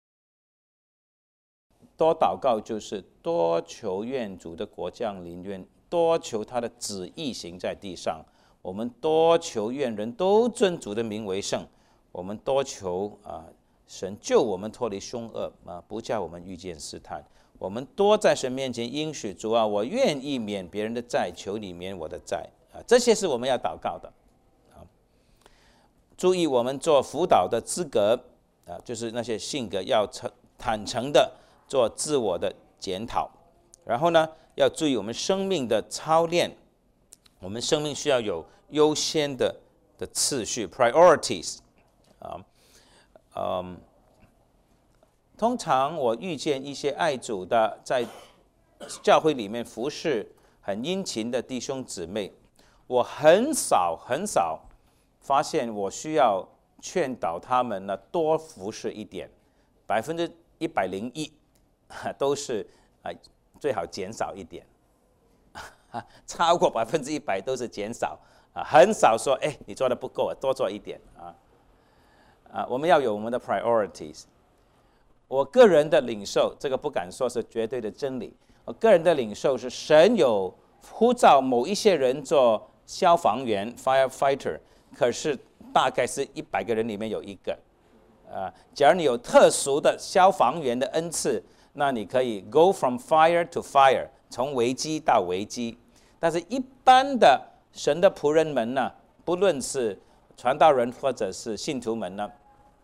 多祷告就是多求愿主的国降临，愿多求他的旨意行在地上。我们多求愿人都尊主的名为圣。我们多求啊，神救我们脱离凶恶啊，不叫我们遇见试探。我们多在神面前应许主啊，我愿意免别人的债，求你免我的债啊。这些是我们要祷告的啊。注意，我们做辅导的资格啊，就是那些性格要坦诚的。做自我的检讨，然后呢，要注意我们生命的操练。我们生命需要有优先的的次序 （priorities） 啊，嗯，通常我遇见一些爱主的，在教会里面服侍很殷勤的弟兄姊妹，我很少很少发现我需要劝导他们呢多服侍一点，百分之一百零一。都是啊，最好减少一点，超过百分之一百都是减少啊，很少说哎，你做的不够，多做一点啊啊，我们要有我们的 priorities。我个人的领受，这个不敢说是绝对的真理。我个人的领受是，神有呼召某一些人做消防员 （firefighter）， 可是大概是一百个人里面有一个。啊，假如你有特殊的消防员的恩赐。那你可以 go from fire to fire， 从危机到危机。但是，一般的神的仆人们呢，不论是传道人或者是信徒们呢，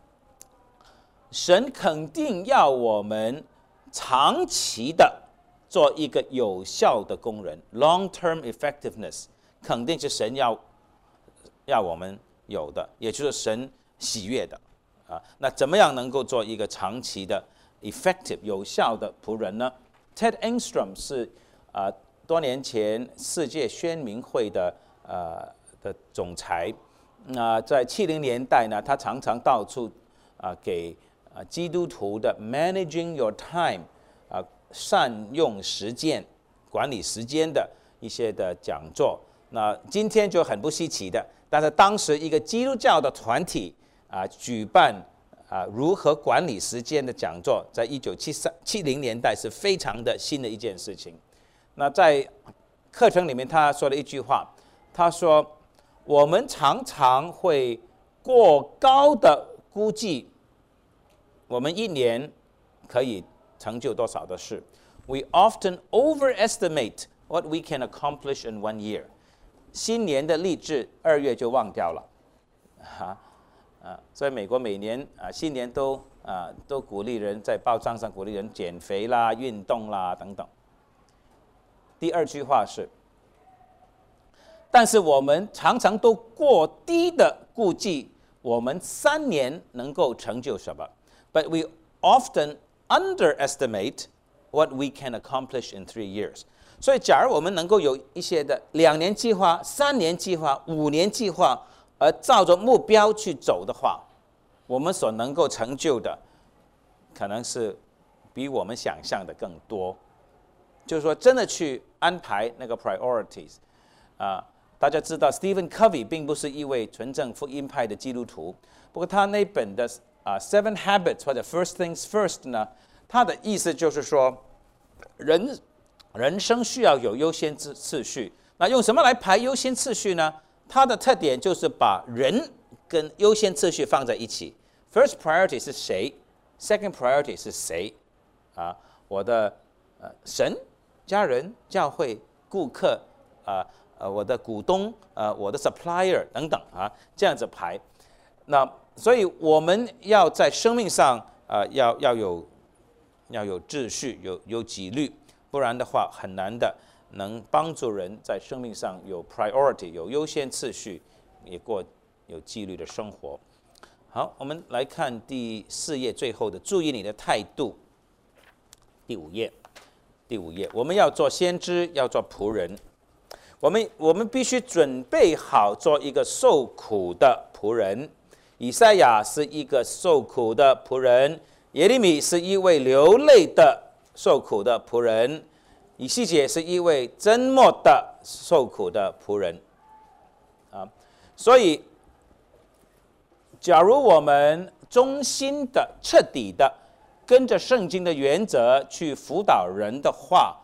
神肯定要我们长期的做一个有效的工人 ，long-term effectiveness， 肯定是神要要我们有的，也就是神喜悦的啊。那怎么样能够做一个长期的effective 有效的仆人呢 ？Ted Engstrom 是啊、呃、多年前世界宣明会的呃的总裁。那、呃、在七零年代呢，他常常到处啊、呃、给啊、呃、基督徒的 managing your time 啊、呃、善用时间、管理时间的一些的讲座。那今天就很不稀奇的，但是当时一个基督教的团体啊、呃、举办。啊，如何管理时间的讲座，在一九七三七零年代是非常的新的一件事情。那在课程里面，他说了一句话，他说：“我们常常会过高的估计，我们一年可以成就多少的事。We often overestimate what we can accomplish in one year。” 新年的励志二月就忘掉了，啊啊，所以美国每年啊新年都啊都鼓励人在报章上鼓励人减肥啦、运动啦等等。第二句话是，但是我们常常都过低的估计我们三年能够成就什么 ，but we often underestimate what we can accomplish in three years。所以，假如我们能够有一些的两年计划、三年计划、五年计划，而照着目标去走的话，我们所能够成就的，可能是比我们想象的更多。就是说，真的去安排那个 priorities 啊、呃。大家知道 ，Stephen Covey 并不是一位纯正福音派的基督徒，不过他那本的啊、呃、Seven Habits 或者 First Things First 呢，他的意思就是说，人。人生需要有优先次次序，那用什么来排优先次序呢？它的特点就是把人跟优先次序放在一起。First priority 是谁 ？Second priority 是谁？啊，我的呃神、家人、教会、顾客啊呃我的股东呃我的 supplier 等等啊，这样子排。那所以我们要在生命上啊、呃、要要有要有秩序，有有纪律。不然的话，很难的能帮助人在生命上有 priority， 有优先次序，也过有纪律的生活。好，我们来看第四页最后的，注意你的态度。第五页，第五页，我们要做先知，要做仆人。我们我们必须准备好做一个受苦的仆人。以赛亚是一个受苦的仆人，耶利米是一位流泪的受苦的仆人，以西结是一位真默的受苦的仆人，啊，所以，假如我们忠心的、彻底的跟着圣经的原则去辅导人的话，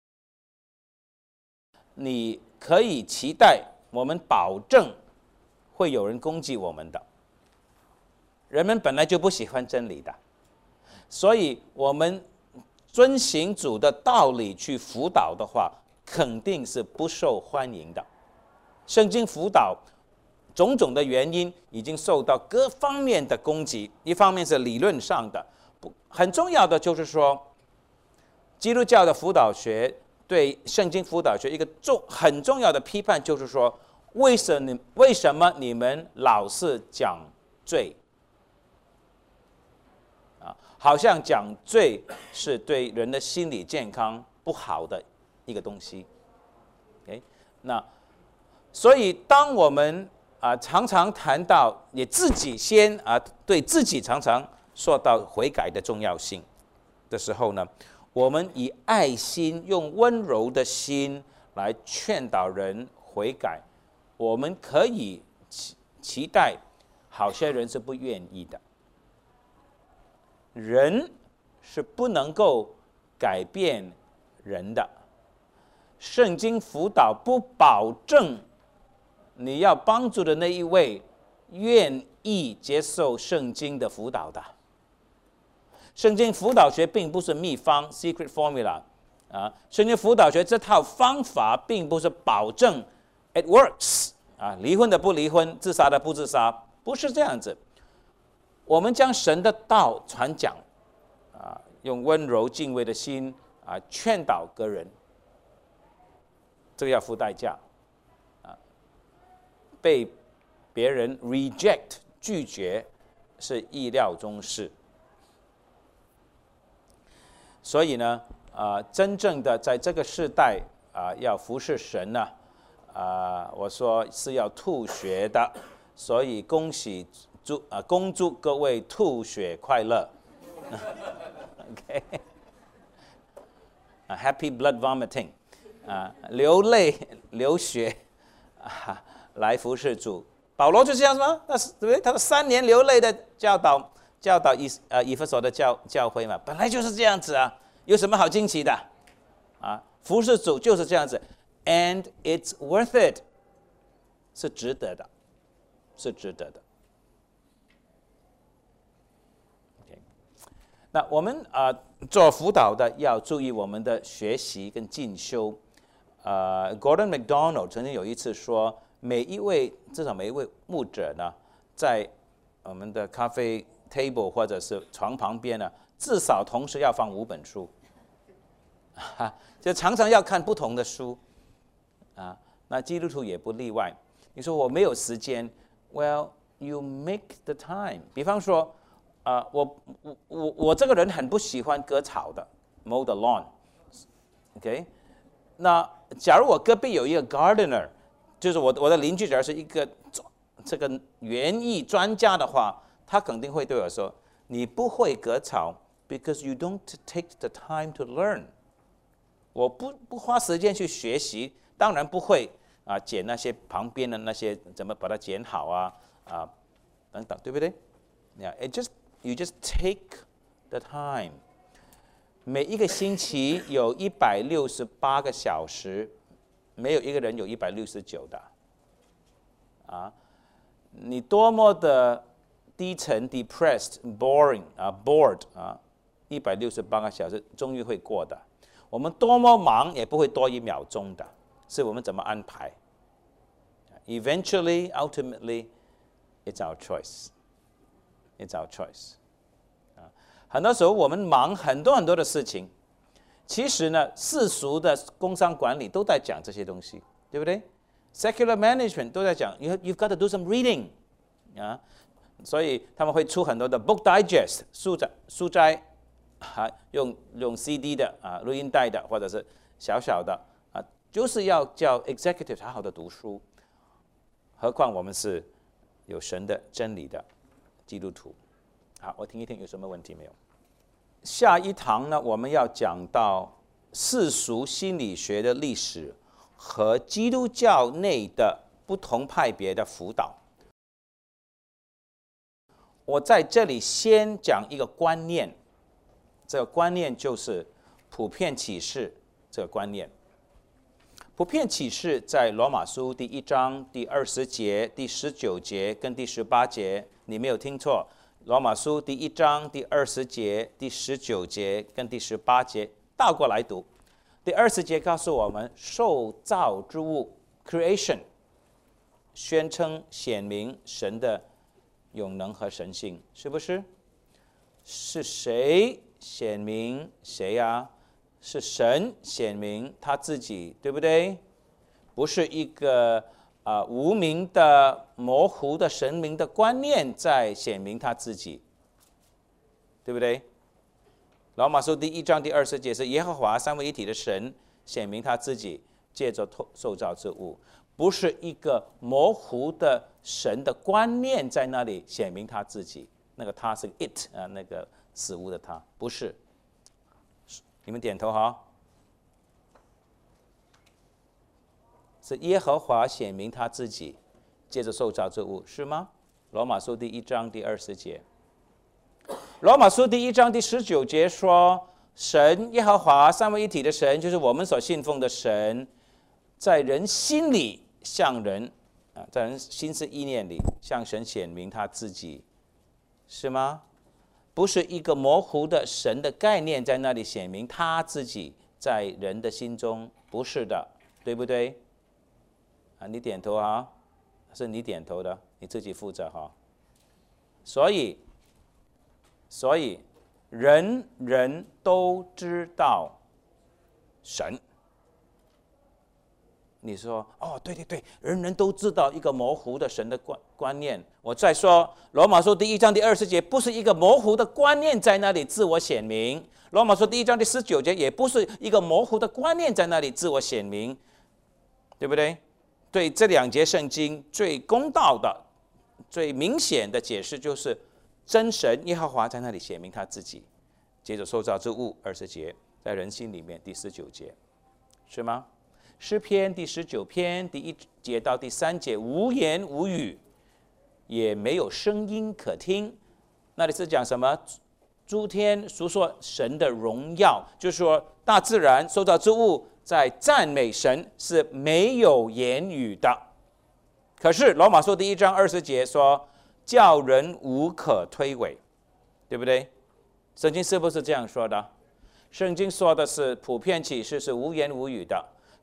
你可以期待我们保证会有人攻击我们的。人们本来就不喜欢真理的，所以我们遵行主的道理去辅导的话，肯定是不受欢迎的。圣经辅导种种的原因已经受到各方面的攻击，一方面是理论上的，不很重要的就是说，基督教的辅导学对圣经辅导学一个重很重要的批判就是说，为什么为什么你们老是讲罪？好像讲罪是对人的心理健康不好的一个东西。OK， 那所以当我们啊、呃、常常谈到也自己先啊、呃、对自己常常说到悔改的重要性的时候呢，我们以爱心用温柔的心来劝导人悔改，我们可以期期待好些人是不愿意的。人是不能够改变人的，圣经辅导不保证你要帮助的那一位愿意接受圣经的辅导的。圣经辅导学并不是秘方 （secret formula） 啊，圣经辅导学这套方法并不是保证 it works 啊，离婚的不离婚，自杀的不自杀，不是这样子。我们将神的道传讲，啊，用温柔敬畏的心啊劝导个人，这个要付代价，啊，被别人 reject 拒绝是意料中事。所以呢，啊，真正的在这个世代啊，要服侍神呢，啊，我说是要吐血的，所以恭喜。祝啊，恭祝各位吐血快乐。OK， 啊 ，Happy blood vomiting， 啊，流泪流血啊，来服侍主。保罗就这样子吗？那是对不对？他的三年流泪的教导，教导以呃以弗所的教教会嘛，本来就是这样子啊，有什么好惊奇的？啊，服侍主就是这样子 ，and it's worth it， 是值得的，是值得的。那我们啊、呃、做辅导的要注意我们的学习跟进修，啊、 呃 ，Gordon MacDonald 曾经有一次说，每一位至少每一位牧者呢，在我们的咖啡 table 或者是床旁边呢，至少同时要放五本书，啊，就常常要看不同的书，啊，那基督徒也不例外。你说我没有时间 ，Well, you make the time。比方说，啊、呃，我我我我这个人很不喜欢割草的 ，mow the lawn，OK？、Okay? 那假如我隔壁有一个 gardener， 就是我我的邻居，假如是一个这个园艺专家的话，他肯定会对我说：“你不会割草 ，because you don't take the time to learn。”我不不花时间去学习，当然不会啊，剪那些旁边的那些怎么把它剪好啊啊等等，对不对 ？Yeah, it just you just take the time。每一个星期有一百六十八个小时，没有一个人有一百六十九的。啊，你多么的低沉 （depressed）、boring 啊 （bored） 啊，一百六十八个小时终于会过的。我们多么忙也不会多一秒钟的，是我们怎么安排。Eventually, ultimately, it's our choice. It's our choice. 啊，很多时候我们忙很多很多的事情，其实呢，世俗的工商管理都在讲这些东西，对不对 ？Secular management 都在讲 ，you you've got to do some reading 啊，所以他们会出很多的 book digest 书摘书摘。啊，用用 C D 的啊，录音带的，或者是小小的啊，就是要叫 executive 好好的读书。何况我们是有神的真理的基督徒。好，我听一听有什么问题没有？下一堂呢，我们要讲到世俗心理学的历史和基督教内的不同派别的辅导。我在这里先讲一个观念。这个观念就是普遍启示这个观念。普遍启示在罗马书第一章第二十节、第十九节跟第十八节，你没有听错。罗马书第一章第二十节、第十九节跟第十八节，倒过来读。第二十节告诉我们，受造之物 （creation） 宣称显明神的永能和神性，是不是？是谁显明谁呀、啊？是神显明他自己，对不对？不是一个啊、呃、无名的、模糊的神明的观念在显明他自己，对不对？罗马书第一章第二十节是耶和华三位一体的神显明他自己，借着受造之物，不是一个模糊的神的观念在那里显明他自己。那个他是 it 啊、呃，那个死物的他，不是。你们点头哈。是耶和华显明他自己，借着受造之物，是吗？罗马书第一章第二十节。罗马书第一章第十九节说，神耶和华三位一体的神，就是我们所信奉的神，在人心里向人啊，在人心思意念里向神显明他自己，是吗？不是一个模糊的神的概念在那里显明他自己在人的心中，不是的，对不对？啊，你点头啊，是你点头的，你自己负责哈。所以，所以人人都知道神。你说哦，对对对，人人都知道一个模糊的神的观观念。我再说，罗马书第一章第二十节不是一个模糊的观念在那里自我显明；罗马书第一章第十九节也不是一个模糊的观念在那里自我显明，对不对？对这两节圣经最公道的、最明显的解释就是，真神耶和华在那里显明他自己，接着受造之物二十节，在人心里面第十九节，是吗？诗篇第十九篇第一节到第三节，无言无语，也没有声音可听。那里是讲什么？诸天述说神的荣耀，就是说大自然受造之物在赞美神是没有言语的。可是罗马书第一章二十节说，叫人无可推诿，对不对？圣经是不是这样说的？圣经说的是普遍启示是无言无语的。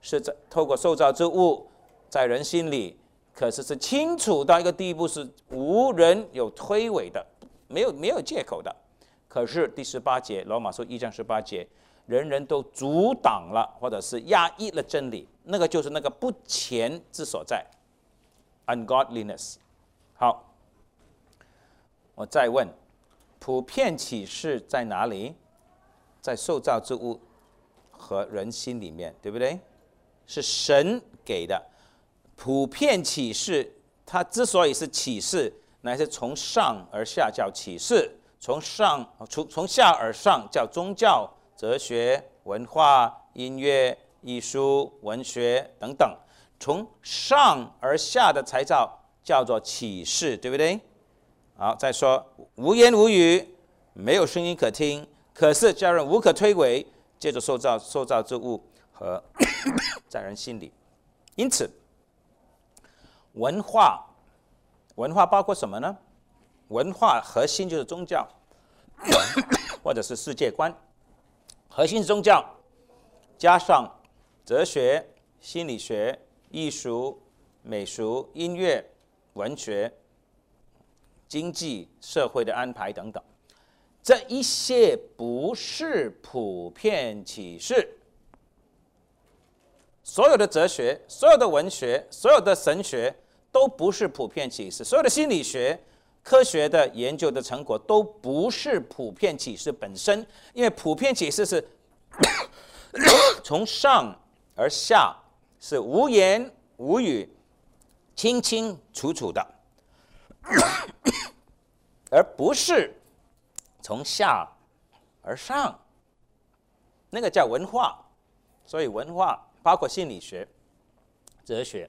是在透过受造之物在人心里，可是是清楚到一个地步，是无人有推诿的，没有没有借口的。可是第十八节，罗马书一章十八节，人人都阻挡了，或者是压抑了真理，那个就是那个不前之所在 ，ungodliness。好，我再问，普遍启示在哪里？在受造之物和人心里面，对不对？是神给的普遍启示，它之所以是启示，乃是从上而下叫启示，从上从从下而上叫宗教、哲学、文化、音乐、艺术、文学等等，从上而下的才叫叫做启示，对不对？好，再说无言无语，没有声音可听，可是叫人无可推诿，借着受造受造之物和在人心里。因此，文化文化包括什么呢？文化核心就是宗教，或者是世界观。核心是宗教，加上哲学、心理学、艺术、美术、音乐、文学、经济、社会的安排等等，这一些不是普遍启示。所有的哲学、所有的文学、所有的神学都不是普遍启示，所有的心理学、科学的研究的成果都不是普遍启示本身，因为普遍启示是从上而下，是无言无语、清清楚楚的，而不是从下而上，那个叫文化。所以文化包括心理学、哲学，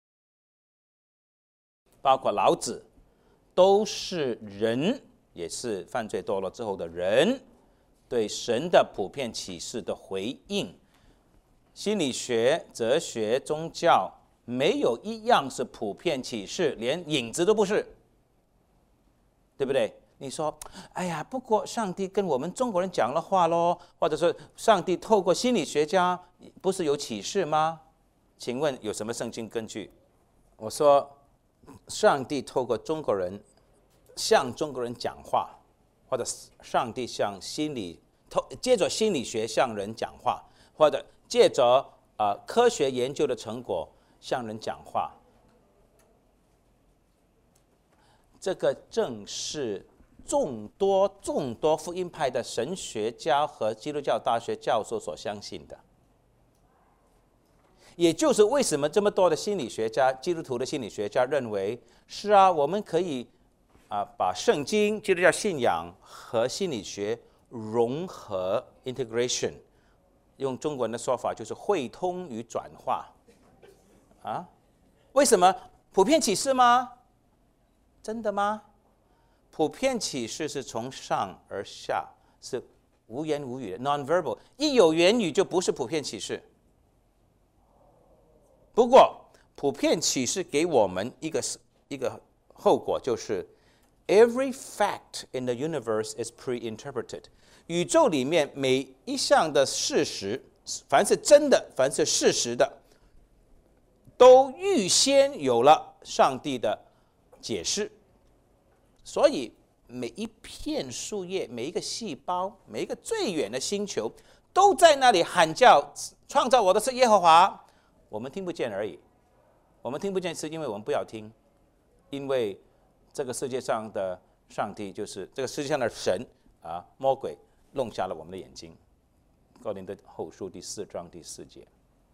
包括老子，都是人，也是犯罪堕落之后的人对神的普遍启示的回应。心理学、哲学、宗教没有一样是普遍启示，连影子都不是，对不对？你说，哎呀，不过上帝跟我们中国人讲了话咯，或者说上帝透过心理学家不是有启示吗？请问有什么圣经根据？我说，上帝透过中国人向中国人讲话，或者上帝向心理透借着心理学向人讲话，或者借着呃科学研究的成果向人讲话，这个正是众多众多福音派的神学家和基督教大学教授所相信的。也就是为什么这么多的心理学家、基督徒的心理学家认为，是啊，我们可以啊把圣经、基督教信仰和心理学融合 （integration）， 用中国人的说法就是汇通与转化。啊，为什么？普遍启示吗？真的吗？普遍启示是从上而下，是无言无语的 （non-verbal）。一有言语就不是普遍启示。不过，普遍启示给我们一个一个后果，就是 every fact in the universe is pre-interpreted。宇宙里面每一项的事实，凡是真的，凡是事实的，都预先有了上帝的解释。所以每一片树叶、每一个细胞、每一个最远的星球，都在那里喊叫：创造我的是耶和华。我们听不见而已。我们听不见是因为我们不要听，因为这个世界上的上帝就是这个世界上的神啊，魔鬼弄瞎了我们的眼睛。哥林多后书第四章第四节，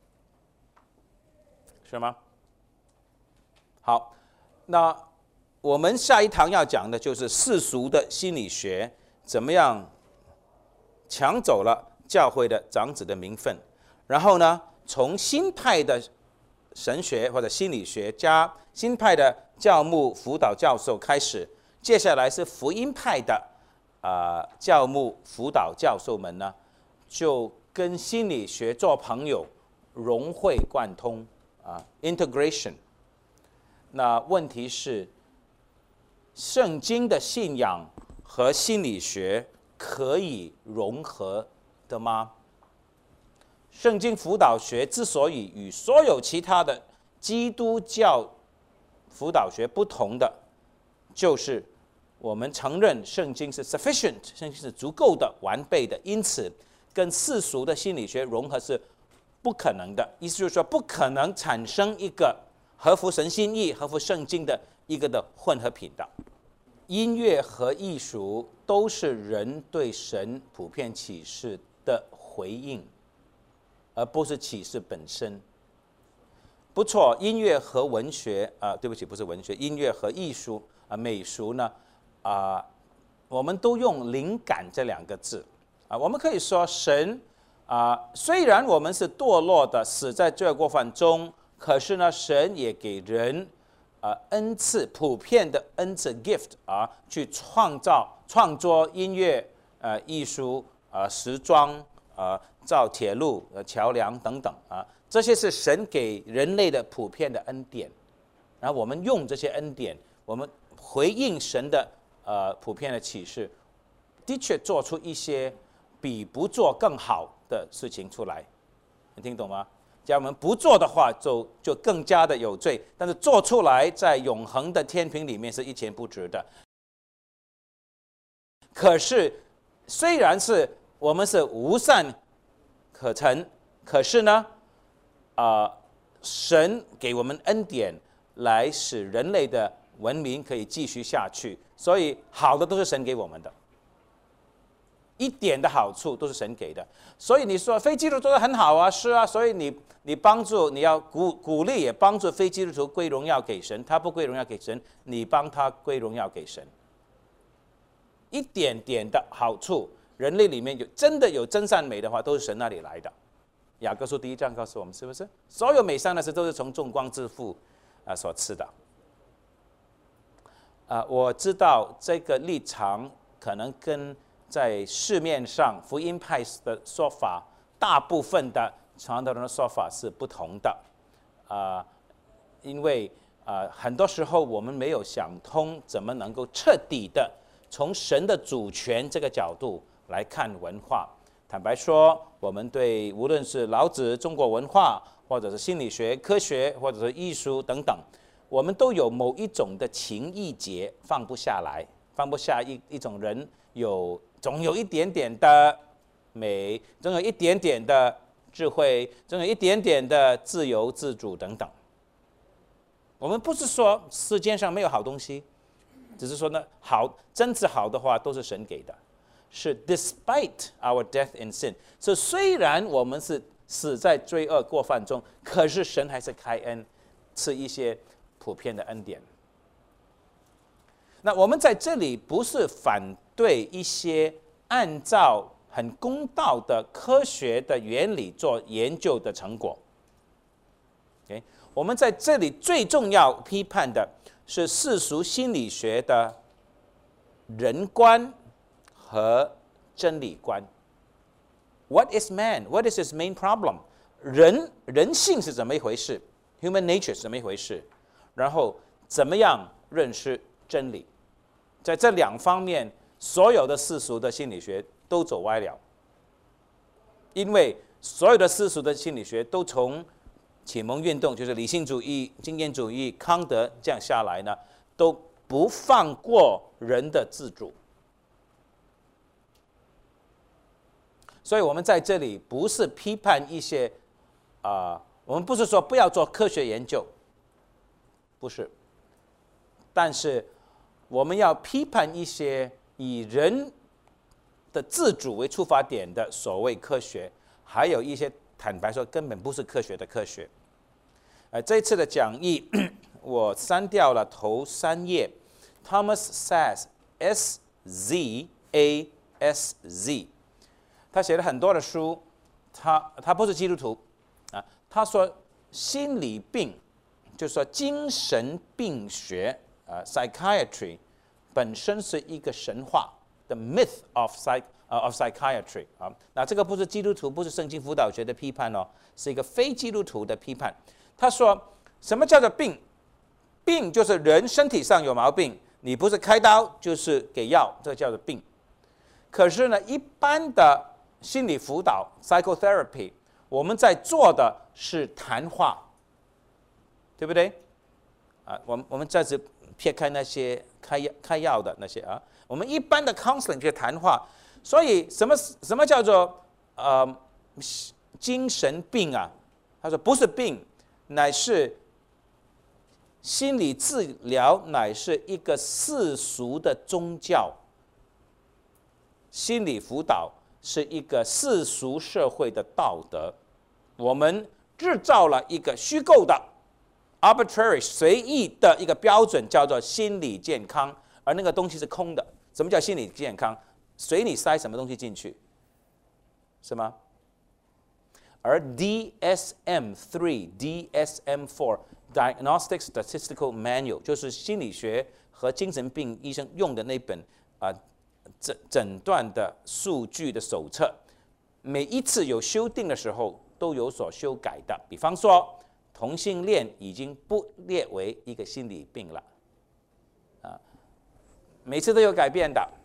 是吗？好，那我们下一堂要讲的就是世俗的心理学怎么样抢走了教会的长子的名分，然后呢，从新派的神学或者心理学家、新派的教牧辅导教授开始，接下来是福音派的啊、呃、教牧辅导教授们呢，就跟心理学做朋友，融会贯通啊 ，integration。那问题是，圣经的信仰和心理学可以融合的吗？ 圣经辅导学之所以与所有其他的基督教辅导学不同的，就是我们承认圣经是 sufficient， 圣经是足够的、完备的，因此跟世俗的心理学融合是不可能的。意思就是说，不可能产生一个合乎神心意、合乎圣经的一个的混合品的。音乐和艺术都是人对神普遍启示的回应，而不是启示本身。不错，音乐和文学啊、呃，对不起，不是文学，音乐和艺术啊、呃，美术呢啊、呃，我们都用灵感这两个字啊、呃，我们可以说神啊、呃，虽然我们是堕落的，死在罪恶过犯中，可是呢，神也给人啊、呃、恩赐，普遍的恩赐 gift 啊，去创造、创作音乐、呃艺术、呃时装、呃造铁路、呃桥梁等等啊。这些是神给人类的普遍的恩典，然后我们用这些恩典，我们回应神的呃普遍的启示，的确做出一些比不做更好的事情出来，你听懂吗？假如我们不做的话，就就更加的有罪；但是做出来，在永恒的天平里面是一钱不值的。可是，虽然是我们是无善可陈，可是呢？啊、呃，神给我们恩典来使人类的文明可以继续下去，所以好的都是神给我们的，一点的好处都是神给的。所以你说非基督徒做得很好啊，是啊，所以你你帮助你要鼓鼓励也帮助非基督徒归荣耀给神，他不归荣耀给神，你帮他归荣耀给神。一点点的好处，人类里面有真的有真善美的话，都是神那里来的。雅各书第一章告诉我们，是不是所有美善的事都是从众光之父啊所赐的？啊，我知道这个立场可能跟在市面上福音派的说法，大部分的传道人的说法是不同的。啊，因为啊，很多时候我们没有想通怎么能够彻底的从神的主权这个角度来看文化。坦白说，我们对无论是老子、中国文化，或者是心理学、科学，或者是艺术等等，我们都有某一种的情意结放不下来，放不下一一种人有总有一点点的美，总有一点点的智慧，总有一点点的自由自主等等。我们不是说世界上没有好东西，只是说呢，好真是好的话都是神给的。是 despite our death in sin， 所以虽然我们是死在罪恶过犯中，可是神还是开恩，赐一些普遍的恩典。那我们在这里不是反对一些按照很公道的科学的原理做研究的成果。Okay？ 我们在这里最重要批判的是世俗心理学的人观和真理观。 What is man? What is his main problem? 人人性是怎么一回事？ Human nature 是怎么一回事？然后怎么样认识真理？在这两方面，所有的世俗的心理学都走歪了，因为所有的世俗的心理学都从启蒙运动，就是理性主义、经验主义、康德这样下来呢，都不放过人的自主。所以我们在这里不是批判一些啊、呃，我们不是说不要做科学研究，不是，但是我们要批判一些以人的自主为出发点的所谓科学，还有一些坦白说根本不是科学的科学。呃，这次的讲义我删掉了头三页 ，Thomas Szasz S Z A S Z。他写了很多的书，他他不是基督徒啊。他说心理病，就是说精神病学啊 ，psychiatry 本身是一个神话 ，the myth of psych、uh, of psychiatry 啊。那这个不是基督徒，不是圣经辅导学的批判哦，是一个非基督徒的批判。他说什么叫做病？病就是人身体上有毛病，你不是开刀就是给药，这个叫做病。可是呢，一般的心理辅导 psychotherapy， 我们在做的是谈话，对不对？啊，我们我们暂时撇开那些开药开药的那些啊，我们一般的 counseling 就是谈话。所以什么什么叫做呃精神病啊？他说不是病，乃是心理治疗，乃是一个世俗的宗教。心理辅导是一个世俗社会的道德，我们制造了一个虚构的 arbitrary 随意的一个标准，叫做心理健康，而那个东西是空的。什么叫心理健康？随你塞什么东西进去，是吗？而 D S M 三 D S M 四 Diagnostic Statistical Manual 就是心理学和精神病医生用的那本啊、呃、诊诊断的数据的手册，每一次有修订的时候都有所修改的。比方说，同性恋已经不列为一个心理病了，啊，每次都有改变的。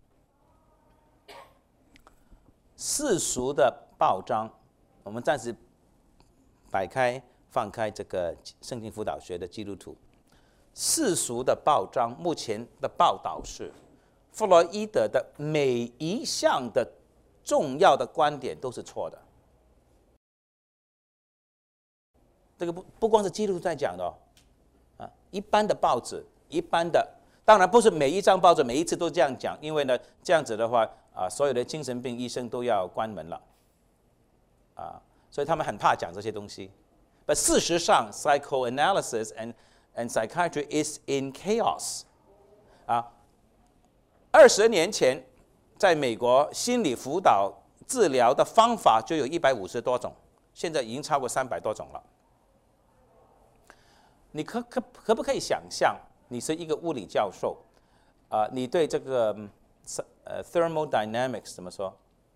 世俗的报章，我们暂时摆开放开这个圣经辅导学的基督徒。世俗的报章目前的报道是，弗洛伊德的每一项的重要的观点都是错的。这个不不光是基督徒在讲的哦，啊，一般的报纸，一般的，当然不是每一张报纸每一次都这样讲，因为呢，这样子的话。啊，所有的精神病医生都要关门了，啊，所以他们很怕讲这些东西。但事实上 ，psychoanalysis and and psychiatry is in chaos。啊，二十年前，在美国心理辅导治疗的方法就有一百五十多种，现在已经超过三百多种了。你可可可不可以想象，你是一个物理教授，啊，你对这个呃 thermodynamics 怎么说？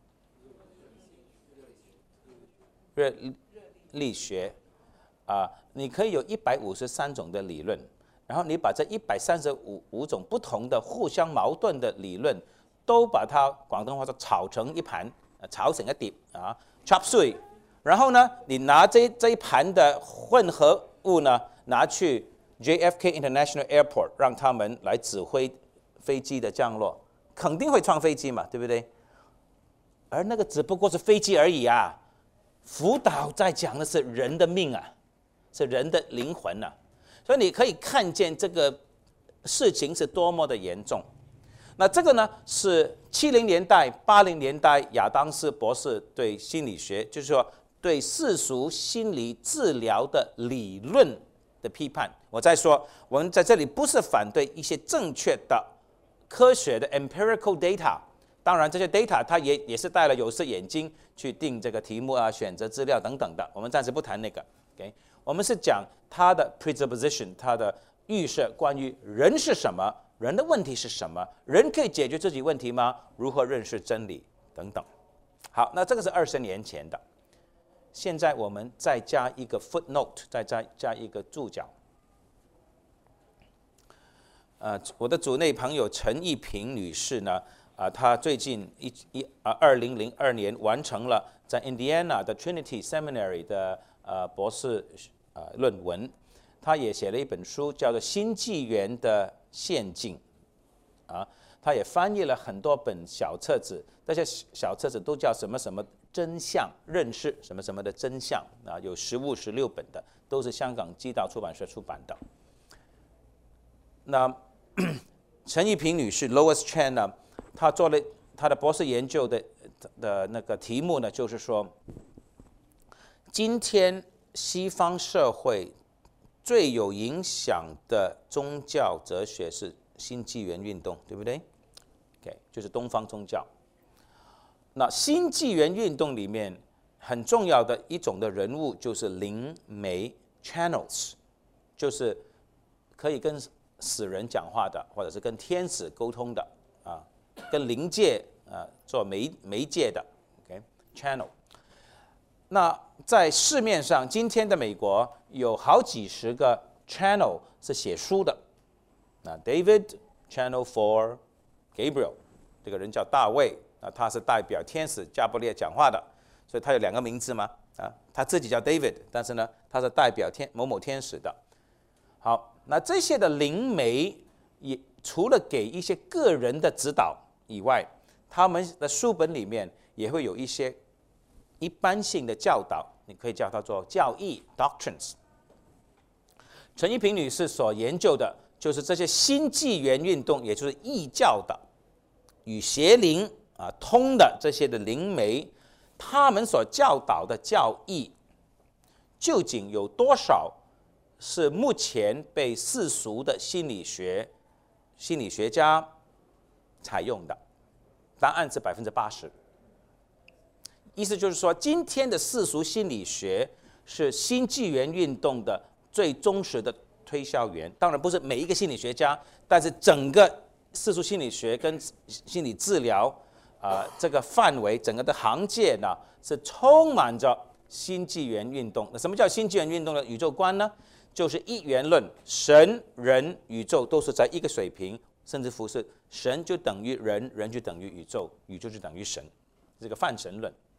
热力学啊，你可以有一百五十三种的理论，然后你把这一百三十五五种不同的互相矛盾的理论，都把它广东话说炒成一盘，炒成一碟啊 ，chop suey。然后呢，你拿这这一盘的混合物呢，拿去 J F K International Airport， 让他们来指挥飞机的降落。肯定会撞飞机嘛，对不对？而那个只不过是飞机而已啊。辅导在讲的是人的命啊，是人的灵魂啊。所以你可以看见这个事情是多么的严重。那这个呢，是七零年代、八零年代亚当斯博士对心理学，就是说对世俗心理治疗的理论的批判。我再说，我们在这里不是反对一些正确的。科学的 empirical data， 当然这些 data 它也也是戴了有色眼镜去定这个题目啊、选择资料等等的，我们暂时不谈那个。OK， 我们是讲它的 presupposition， 它的预设关于人是什么，人的问题是什么，人可以解决自己问题吗？如何认识真理等等。好，那这个是二十年前的，现在我们再加一个 footnote， 再加加一个注脚。呃，我的组内朋友陈义平女士呢，啊、呃，她最近一一啊，二零零二年完成了在 Indiana 的 Trinity Seminary 的呃博士呃论文，她也写了一本书，叫做《新纪元的陷阱》，啊，她也翻译了很多本小册子，这些小册子都叫什么什么真相认识什么什么的真相啊，有十五、十六本的，都是香港基道出版社出版的。那陈义平女士 Lois Chan 呢，她做了她的博士研究的的那个题目呢，就是说，今天西方社会最有影响的宗教哲学是新纪元运动，对不对 ？OK， 就是东方宗教。那新纪元运动里面很重要的一种的人物就是灵媒 channels， 就是可以跟死人讲话的，或者是跟天使沟通的啊，跟灵界啊做媒媒介的 ，OK channel。那在市面上，今天的美国有好几十个 channel 是写书的。那 David Channel for Gabriel 这个人叫大卫，啊，他是代表天使加布列讲话的， 所以他有两个名字嘛，啊，他自己叫 David， 但是呢，他是代表天某某天使的。好，那这些的灵媒也除了给一些个人的指导以外，他们的书本里面也会有一些一般性的教导，你可以叫它做教义 （doctrines）。陈一平女士所研究的就是这些新纪元运动，也就是异教的与邪灵啊通的这些的灵媒，他们所教导的教义，究竟有多少是目前被世俗的心理学心理学家采用的？答案是百分之八十。意思就是说，今天的世俗心理学是新纪元运动的最忠实的推销员。当然不是每一个心理学家，但是整个世俗心理学跟心理治疗啊、呃、这个范围，整个的行界呢是充满着新纪元运动。那什么叫新纪元运动的宇宙观呢？就是一元论，神、人、宇宙都是在一个水平，甚至乎是神就等于人，人就等于宇宙，宇宙就等于神，这个泛神论。